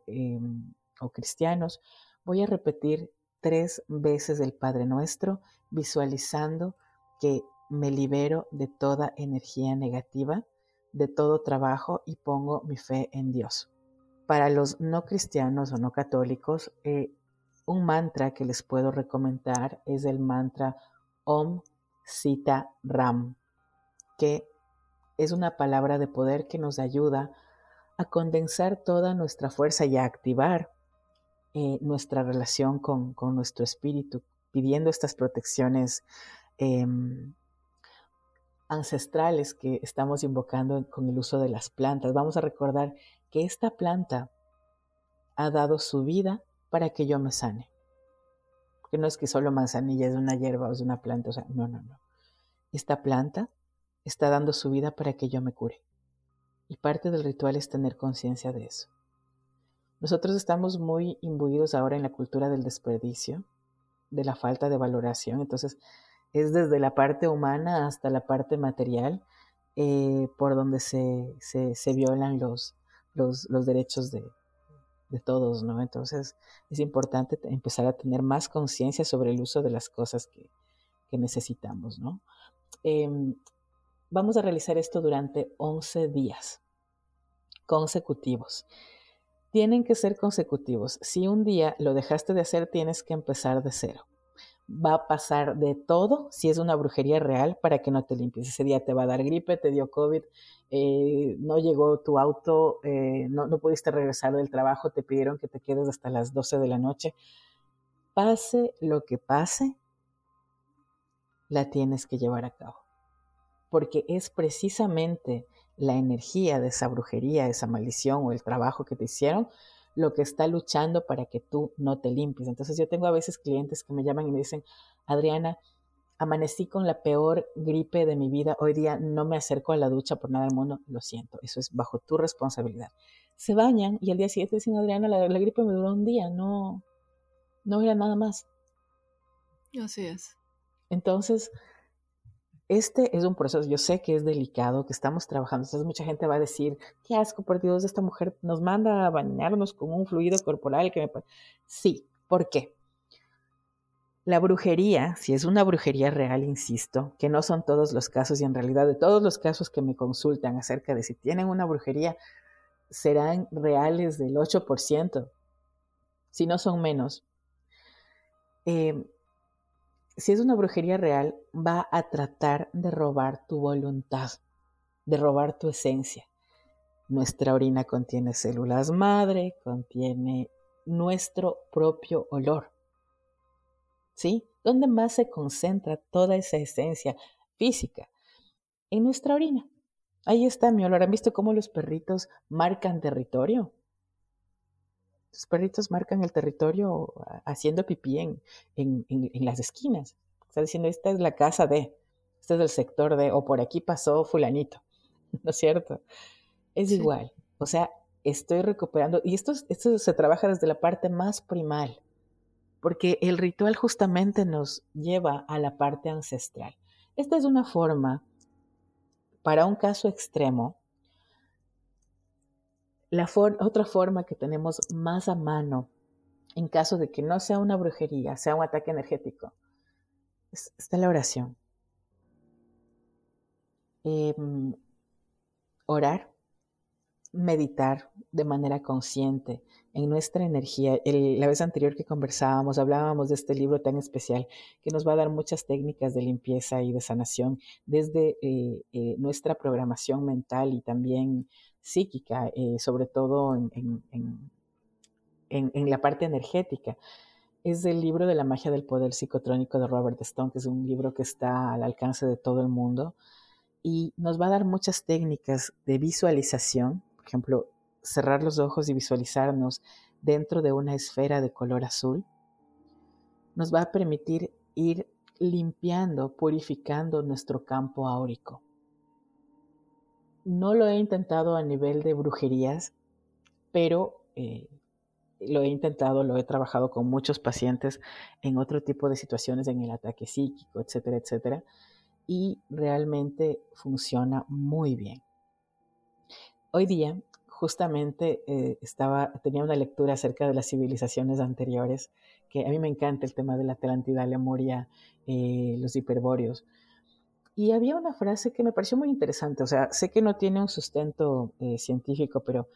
o cristianos, voy a repetir 3 veces el Padre Nuestro, visualizando que me libero de toda energía negativa, de todo trabajo y pongo mi fe en Dios. Para los no cristianos o no católicos, un mantra que les puedo recomendar es el mantra Om Sita Ram, que es una palabra de poder que nos ayuda a condensar toda nuestra fuerza y a activar nuestra relación con nuestro espíritu, pidiendo estas protecciones ancestrales que estamos invocando con el uso de las plantas. Vamos a recordar que esta planta ha dado su vida para que yo me sane. Porque no es que solo manzanilla es una hierba o es una planta, o sea, no. Esta planta está dando su vida para que yo me cure. Y parte del ritual es tener conciencia de eso. Nosotros estamos muy imbuidos ahora en la cultura del desperdicio, de la falta de valoración. Entonces, es desde la parte humana hasta la parte material por donde se violan los derechos de todos, ¿no? Entonces, es importante empezar a tener más conciencia sobre el uso de las cosas que necesitamos, ¿no? Vamos a realizar esto durante 11 días consecutivos. Tienen que ser consecutivos. Si un día lo dejaste de hacer, tienes que empezar de cero. Va a pasar de todo si es una brujería real para que no te limpies. Ese día te va a dar gripe, te dio COVID, no llegó tu auto, no pudiste regresar del trabajo, te pidieron que te quedes hasta las 12 de la noche. Pase lo que pase, la tienes que llevar a cabo. Porque es precisamente la energía de esa brujería, esa maldición o el trabajo que te hicieron lo que está luchando para que tú no te limpies. Entonces yo tengo a veces clientes que me llaman y me dicen, Adriana, amanecí con la peor gripe de mi vida, hoy día no me acerco a la ducha por nada del mundo, lo siento, eso es bajo tu responsabilidad. Se bañan y al día siguiente dicen, Adriana, la gripe me duró un día, no era nada más. Así es. Entonces, este es un proceso, yo sé que es delicado, que estamos trabajando, entonces mucha gente va a decir, qué asco, por Dios, esta mujer nos manda a bañarnos con un fluido corporal que me... Sí, ¿por qué? La brujería, si es una brujería real, insisto, que no son todos los casos y en realidad de todos los casos que me consultan acerca de si tienen una brujería, serán reales del 8%, si no son menos. Si es una brujería real, va a tratar de robar tu voluntad, de robar tu esencia. Nuestra orina contiene células madre, contiene nuestro propio olor. ¿Sí? ¿Dónde más se concentra toda esa esencia física? En nuestra orina. Ahí está mi olor. ¿Han visto cómo los perritos marcan territorio? Los perritos marcan el territorio haciendo pipí en las esquinas. Está diciendo, esta es la casa de, este es el sector de, o por aquí pasó fulanito. ¿No es cierto? Es igual. O sea, estoy recuperando, y esto se trabaja desde la parte más primal, porque el ritual justamente nos lleva a la parte ancestral. Esta es una forma, para un caso extremo, otra forma que tenemos más a mano, en caso de que no sea una brujería, sea un ataque energético, está la oración. Orar, meditar de manera consciente en nuestra energía. La vez anterior que conversábamos, hablábamos de este libro tan especial que nos va a dar muchas técnicas de limpieza y de sanación desde nuestra programación mental y también psíquica, sobre todo en la parte energética. Es el libro de la magia del poder psicotrónico de Robert Stone, que es un libro que está al alcance de todo el mundo y nos va a dar muchas técnicas de visualización. Por ejemplo, cerrar los ojos y visualizarnos dentro de una esfera de color azul. Nos va a permitir ir limpiando, purificando nuestro campo áurico. No lo he intentado a nivel de brujerías, pero lo he trabajado con muchos pacientes en otro tipo de situaciones, en el ataque psíquico, etcétera, etcétera, y realmente funciona muy bien. Hoy día, justamente tenía una lectura acerca de las civilizaciones anteriores, que a mí me encanta el tema de la Atlántida, Lemuria, los hiperbóreos. Y había una frase que me pareció muy interesante, o sea, sé que no tiene un sustento científico, pero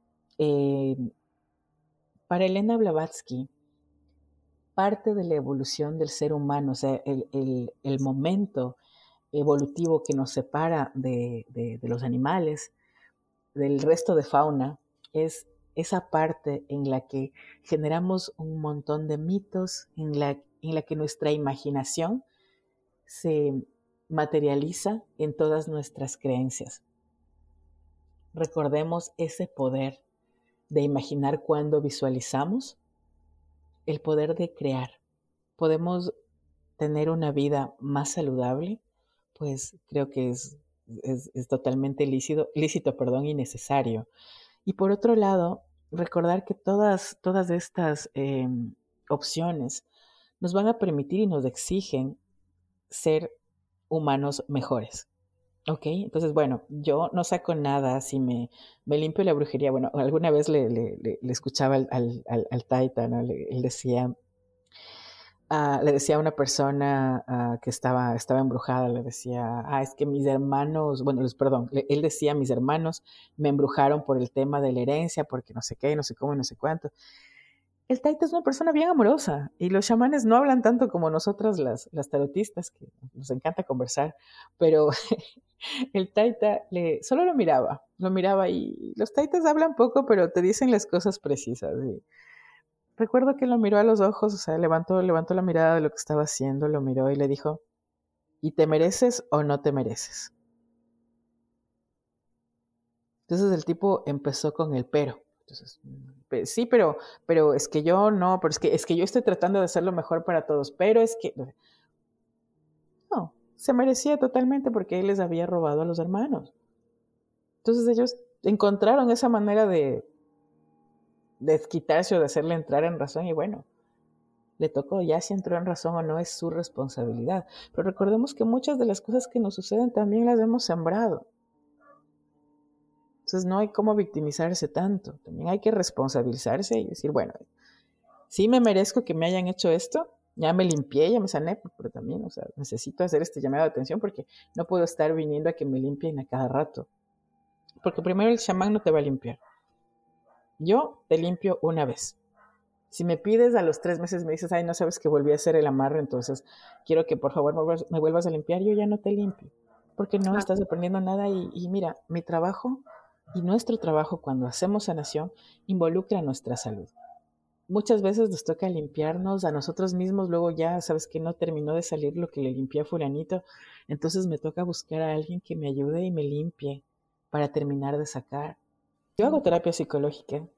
para Elena Blavatsky, parte de la evolución del ser humano, o sea, el momento evolutivo que nos separa de los animales, del resto de fauna, es esa parte en la que generamos un montón de mitos, en la que nuestra imaginación se materializa en todas nuestras creencias. Recordemos ese poder de imaginar cuando visualizamos, el poder de crear. Podemos tener una vida más saludable, pues creo que es totalmente lícito y necesario. Y por otro lado, recordar que todas estas opciones nos van a permitir y nos exigen ser humanos mejores. Ok, entonces, bueno, yo no saco nada si me limpio la brujería. Bueno, alguna vez le escuchaba al Taita, ¿no? Él decía, le decía a una persona que estaba embrujada, le decía, es que mis hermanos, bueno, perdón, él decía, mis hermanos me embrujaron por el tema de la herencia, porque no sé qué, no sé cómo, no sé cuánto. El taita es una persona bien amorosa y los chamanes no hablan tanto como nosotras las tarotistas, que nos encanta conversar, pero el taita solo lo miraba y los taitas hablan poco, pero te dicen las cosas precisas. Y recuerdo que lo miró a los ojos, o sea, levantó la mirada de lo que estaba haciendo, lo miró y le dijo, ¿y te mereces o no te mereces? Entonces el tipo empezó con el pero. Entonces, sí, pero es que yo no, pero es que yo estoy tratando de hacer lo mejor para todos, pero es que no, se merecía totalmente porque él les había robado a los hermanos. Entonces ellos encontraron esa manera de quitarse o de hacerle entrar en razón y bueno, le tocó, ya si entró en razón o no es su responsabilidad. Pero recordemos que muchas de las cosas que nos suceden también las hemos sembrado. Entonces no hay cómo victimizarse tanto, también hay que responsabilizarse y decir, bueno, sí me merezco que me hayan hecho esto, ya me limpié, ya me sané, pero también, o sea, necesito hacer este llamado de atención porque no puedo estar viniendo a que me limpien a cada rato. Porque primero el chamán no te va a limpiar. Yo te limpio una vez. Si me pides a los 3 meses, me dices, no sabes que volví a hacer el amarre, entonces quiero que por favor me vuelvas a limpiar, yo ya no te limpio. Porque no estás aprendiendo nada y mira, mi trabajo y nuestro trabajo cuando hacemos sanación involucra nuestra salud. Muchas veces nos toca limpiarnos a nosotros mismos, luego ya sabes que no terminó de salir lo que le limpié a fulanito, entonces me toca buscar a alguien que me ayude y me limpie para terminar de sacar. Yo hago terapia psicológica,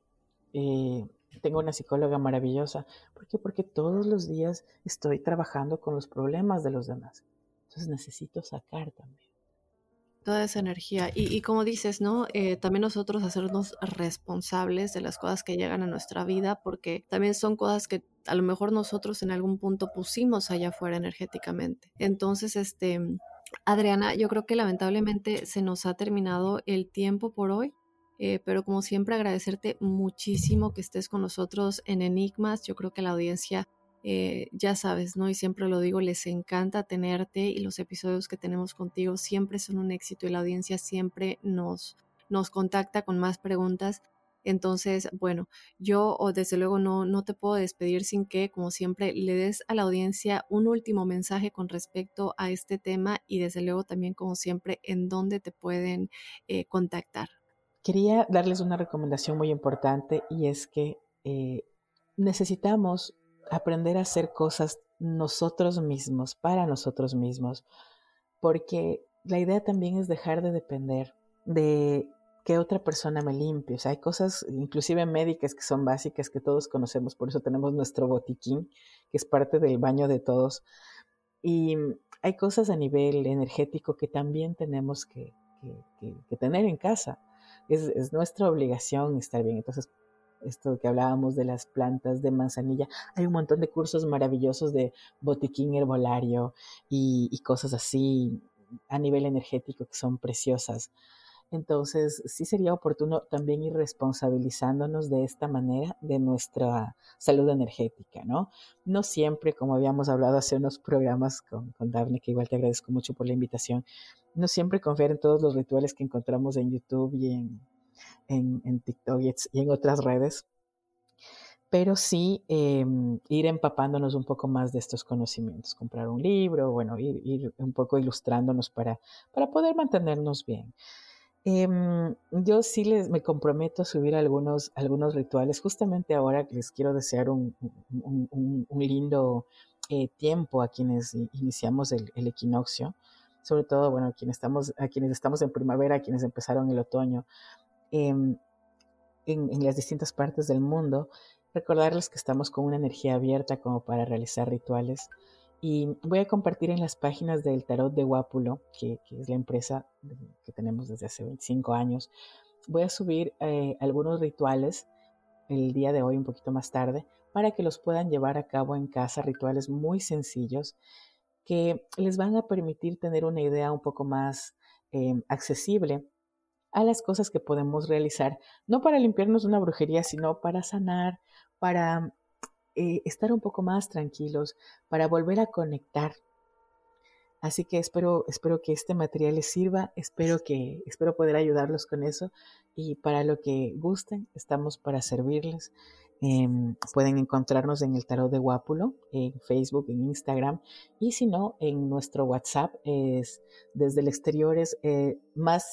tengo una psicóloga maravillosa. ¿Por qué? Porque todos los días estoy trabajando con los problemas de los demás, entonces necesito sacar también toda esa energía. Y como dices, ¿no? También nosotros hacernos responsables de las cosas que llegan a nuestra vida, porque también son cosas que a lo mejor nosotros en algún punto pusimos allá afuera energéticamente. Entonces, Adriana, yo creo que lamentablemente se nos ha terminado el tiempo por hoy. Pero como siempre agradecerte muchísimo que estés con nosotros en Enigmas. Yo creo que la audiencia ya sabes, ¿no? Y siempre lo digo, les encanta tenerte y los episodios que tenemos contigo siempre son un éxito y la audiencia siempre nos contacta con más preguntas. Entonces, bueno, yo desde luego no te puedo despedir sin que, como siempre, le des a la audiencia un último mensaje con respecto a este tema y desde luego también, como siempre, en dónde te pueden contactar. Quería darles una recomendación muy importante y es que necesitamos aprender a hacer cosas nosotros mismos, para nosotros mismos, porque la idea también es dejar de depender de que otra persona me limpie. O sea, hay cosas, inclusive médicas, que son básicas, que todos conocemos, por eso tenemos nuestro botiquín, que es parte del baño de todos. Y hay cosas a nivel energético que también tenemos que tener en casa. Es nuestra obligación estar bien. Entonces, esto que hablábamos de las plantas de manzanilla, hay un montón de cursos maravillosos de botiquín herbolario y cosas así a nivel energético que son preciosas. Entonces, sí sería oportuno también ir responsabilizándonos de esta manera de nuestra salud energética, ¿no? No siempre, como habíamos hablado hace unos programas con Daphne, que igual te agradezco mucho por la invitación, no siempre confiar en todos los rituales que encontramos en YouTube y en TikTok y en otras redes, pero sí ir empapándonos un poco más de estos conocimientos, comprar un libro, bueno, ir un poco ilustrándonos para poder mantenernos bien. Yo sí me comprometo a subir algunos rituales. Justamente ahora les quiero desear un lindo tiempo a quienes iniciamos el equinoccio, sobre todo, bueno, a quienes estamos en primavera, a quienes empezaron el otoño, en las distintas partes del mundo. Recordarles que estamos con una energía abierta como para realizar rituales. Y voy a compartir en las páginas del Tarot de Guápulo, que es la empresa que tenemos desde hace 25 años, voy a subir algunos rituales el día de hoy un poquito más tarde para que los puedan llevar a cabo en casa, rituales muy sencillos que les van a permitir tener una idea un poco más accesible a las cosas que podemos realizar, no para limpiarnos de una brujería, sino para sanar, para estar un poco más tranquilos, para volver a conectar. Así que espero que este material les sirva, espero poder ayudarlos con eso, y para lo que gusten, estamos para servirles. Pueden encontrarnos en el Tarot de Guápulo, en Facebook, en Instagram, y si no, en nuestro WhatsApp, desde el exterior es más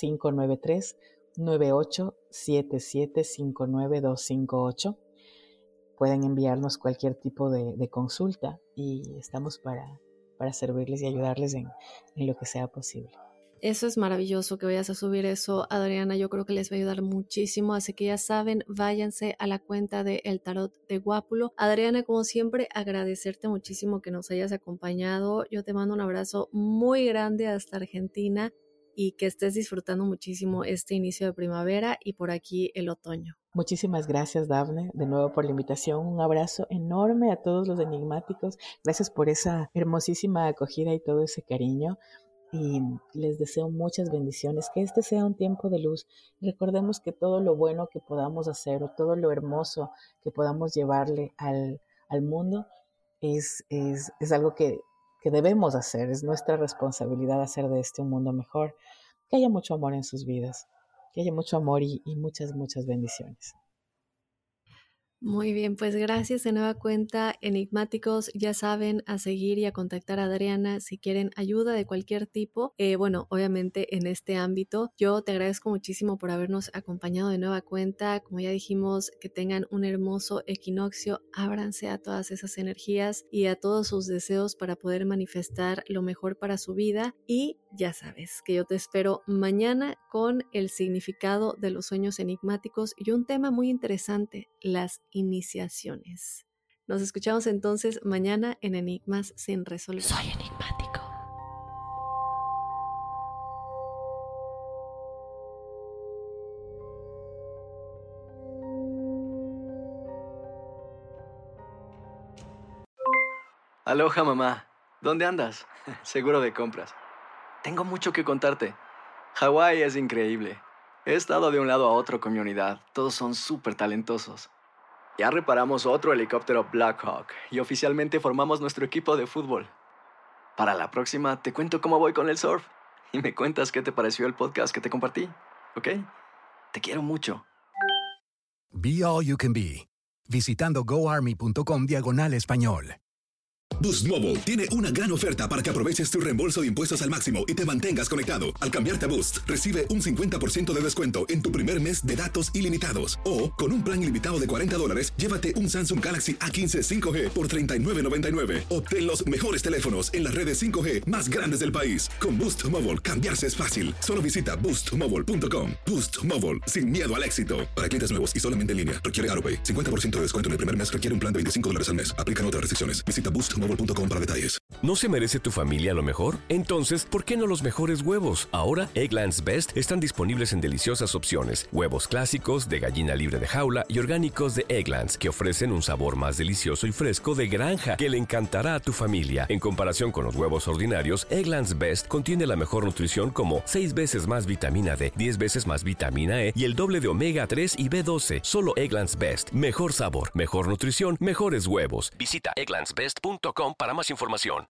593-9877-59258. Pueden enviarnos cualquier tipo de consulta y estamos para servirles y ayudarles en lo que sea posible. Eso es maravilloso que vayas a subir eso, Adriana. Yo creo que les va a ayudar muchísimo. Así que ya saben, váyanse a la cuenta de El Tarot de Guápulo. Adriana, como siempre, agradecerte muchísimo que nos hayas acompañado. Yo te mando un abrazo muy grande hasta Argentina y que estés disfrutando muchísimo este inicio de primavera y por aquí el otoño. Muchísimas gracias, Dafne, de nuevo por la invitación. Un abrazo enorme a todos los enigmáticos. Gracias por esa hermosísima acogida y todo ese cariño. Y les deseo muchas bendiciones, que este sea un tiempo de luz. Recordemos que todo lo bueno que podamos hacer o todo lo hermoso que podamos llevarle al mundo es algo que debemos hacer. Es nuestra responsabilidad hacer de este un mundo mejor. Que haya mucho amor en sus vidas, que haya mucho amor y muchas bendiciones. Muy bien, pues gracias de nueva cuenta, enigmáticos. Ya saben, a seguir y a contactar a Adriana si quieren ayuda de cualquier tipo. Bueno, obviamente en este ámbito. Yo te agradezco muchísimo por habernos acompañado de nueva cuenta. Como ya dijimos, que tengan un hermoso equinoccio. Ábranse a todas esas energías y a todos sus deseos para poder manifestar lo mejor para su vida. Y ya sabes que yo te espero mañana con el significado de los sueños enigmáticos y un tema muy interesante, las iniciaciones. Nos escuchamos entonces mañana en Enigmas sin resolver. Soy enigmático. Aloha, mamá. ¿Dónde andas? Seguro de compras. Tengo mucho que contarte. Hawái es increíble. He estado de un lado a otro con mi unidad. Todos son súper talentosos. Ya reparamos otro helicóptero Blackhawk y oficialmente formamos nuestro equipo de fútbol. Para la próxima te cuento cómo voy con el surf y me cuentas qué te pareció el podcast que te compartí, ¿ok? Te quiero mucho. Be All You Can Be. Visitando goarmy.com/español. Boost Mobile tiene una gran oferta para que aproveches tu reembolso de impuestos al máximo y te mantengas conectado. Al cambiarte a Boost, recibe un 50% de descuento en tu primer mes de datos ilimitados. O, con un plan ilimitado de $40, llévate un Samsung Galaxy A15 5G por $39.99. Obtén los mejores teléfonos en las redes 5G más grandes del país. Con Boost Mobile, cambiarse es fácil. Solo visita boostmobile.com. Boost Mobile, sin miedo al éxito. Para clientes nuevos y solamente en línea, requiere AroPay. 50% de descuento en el primer mes requiere un plan de $25 al mes. Aplican otras restricciones. Visita boostmobile.com para detalles. ¿No se merece tu familia lo mejor? Entonces, ¿por qué no los mejores huevos? Ahora, Eggland's Best están disponibles en deliciosas opciones. Huevos clásicos, de gallina libre de jaula y orgánicos de Eggland's, que ofrecen un sabor más delicioso y fresco de granja que le encantará a tu familia. En comparación con los huevos ordinarios, Eggland's Best contiene la mejor nutrición como 6 veces más vitamina D, 10 veces más vitamina E y el doble de omega 3 y B12. Solo Eggland's Best. Mejor sabor, mejor nutrición, mejores huevos. Visita egglandsbest.com para más información.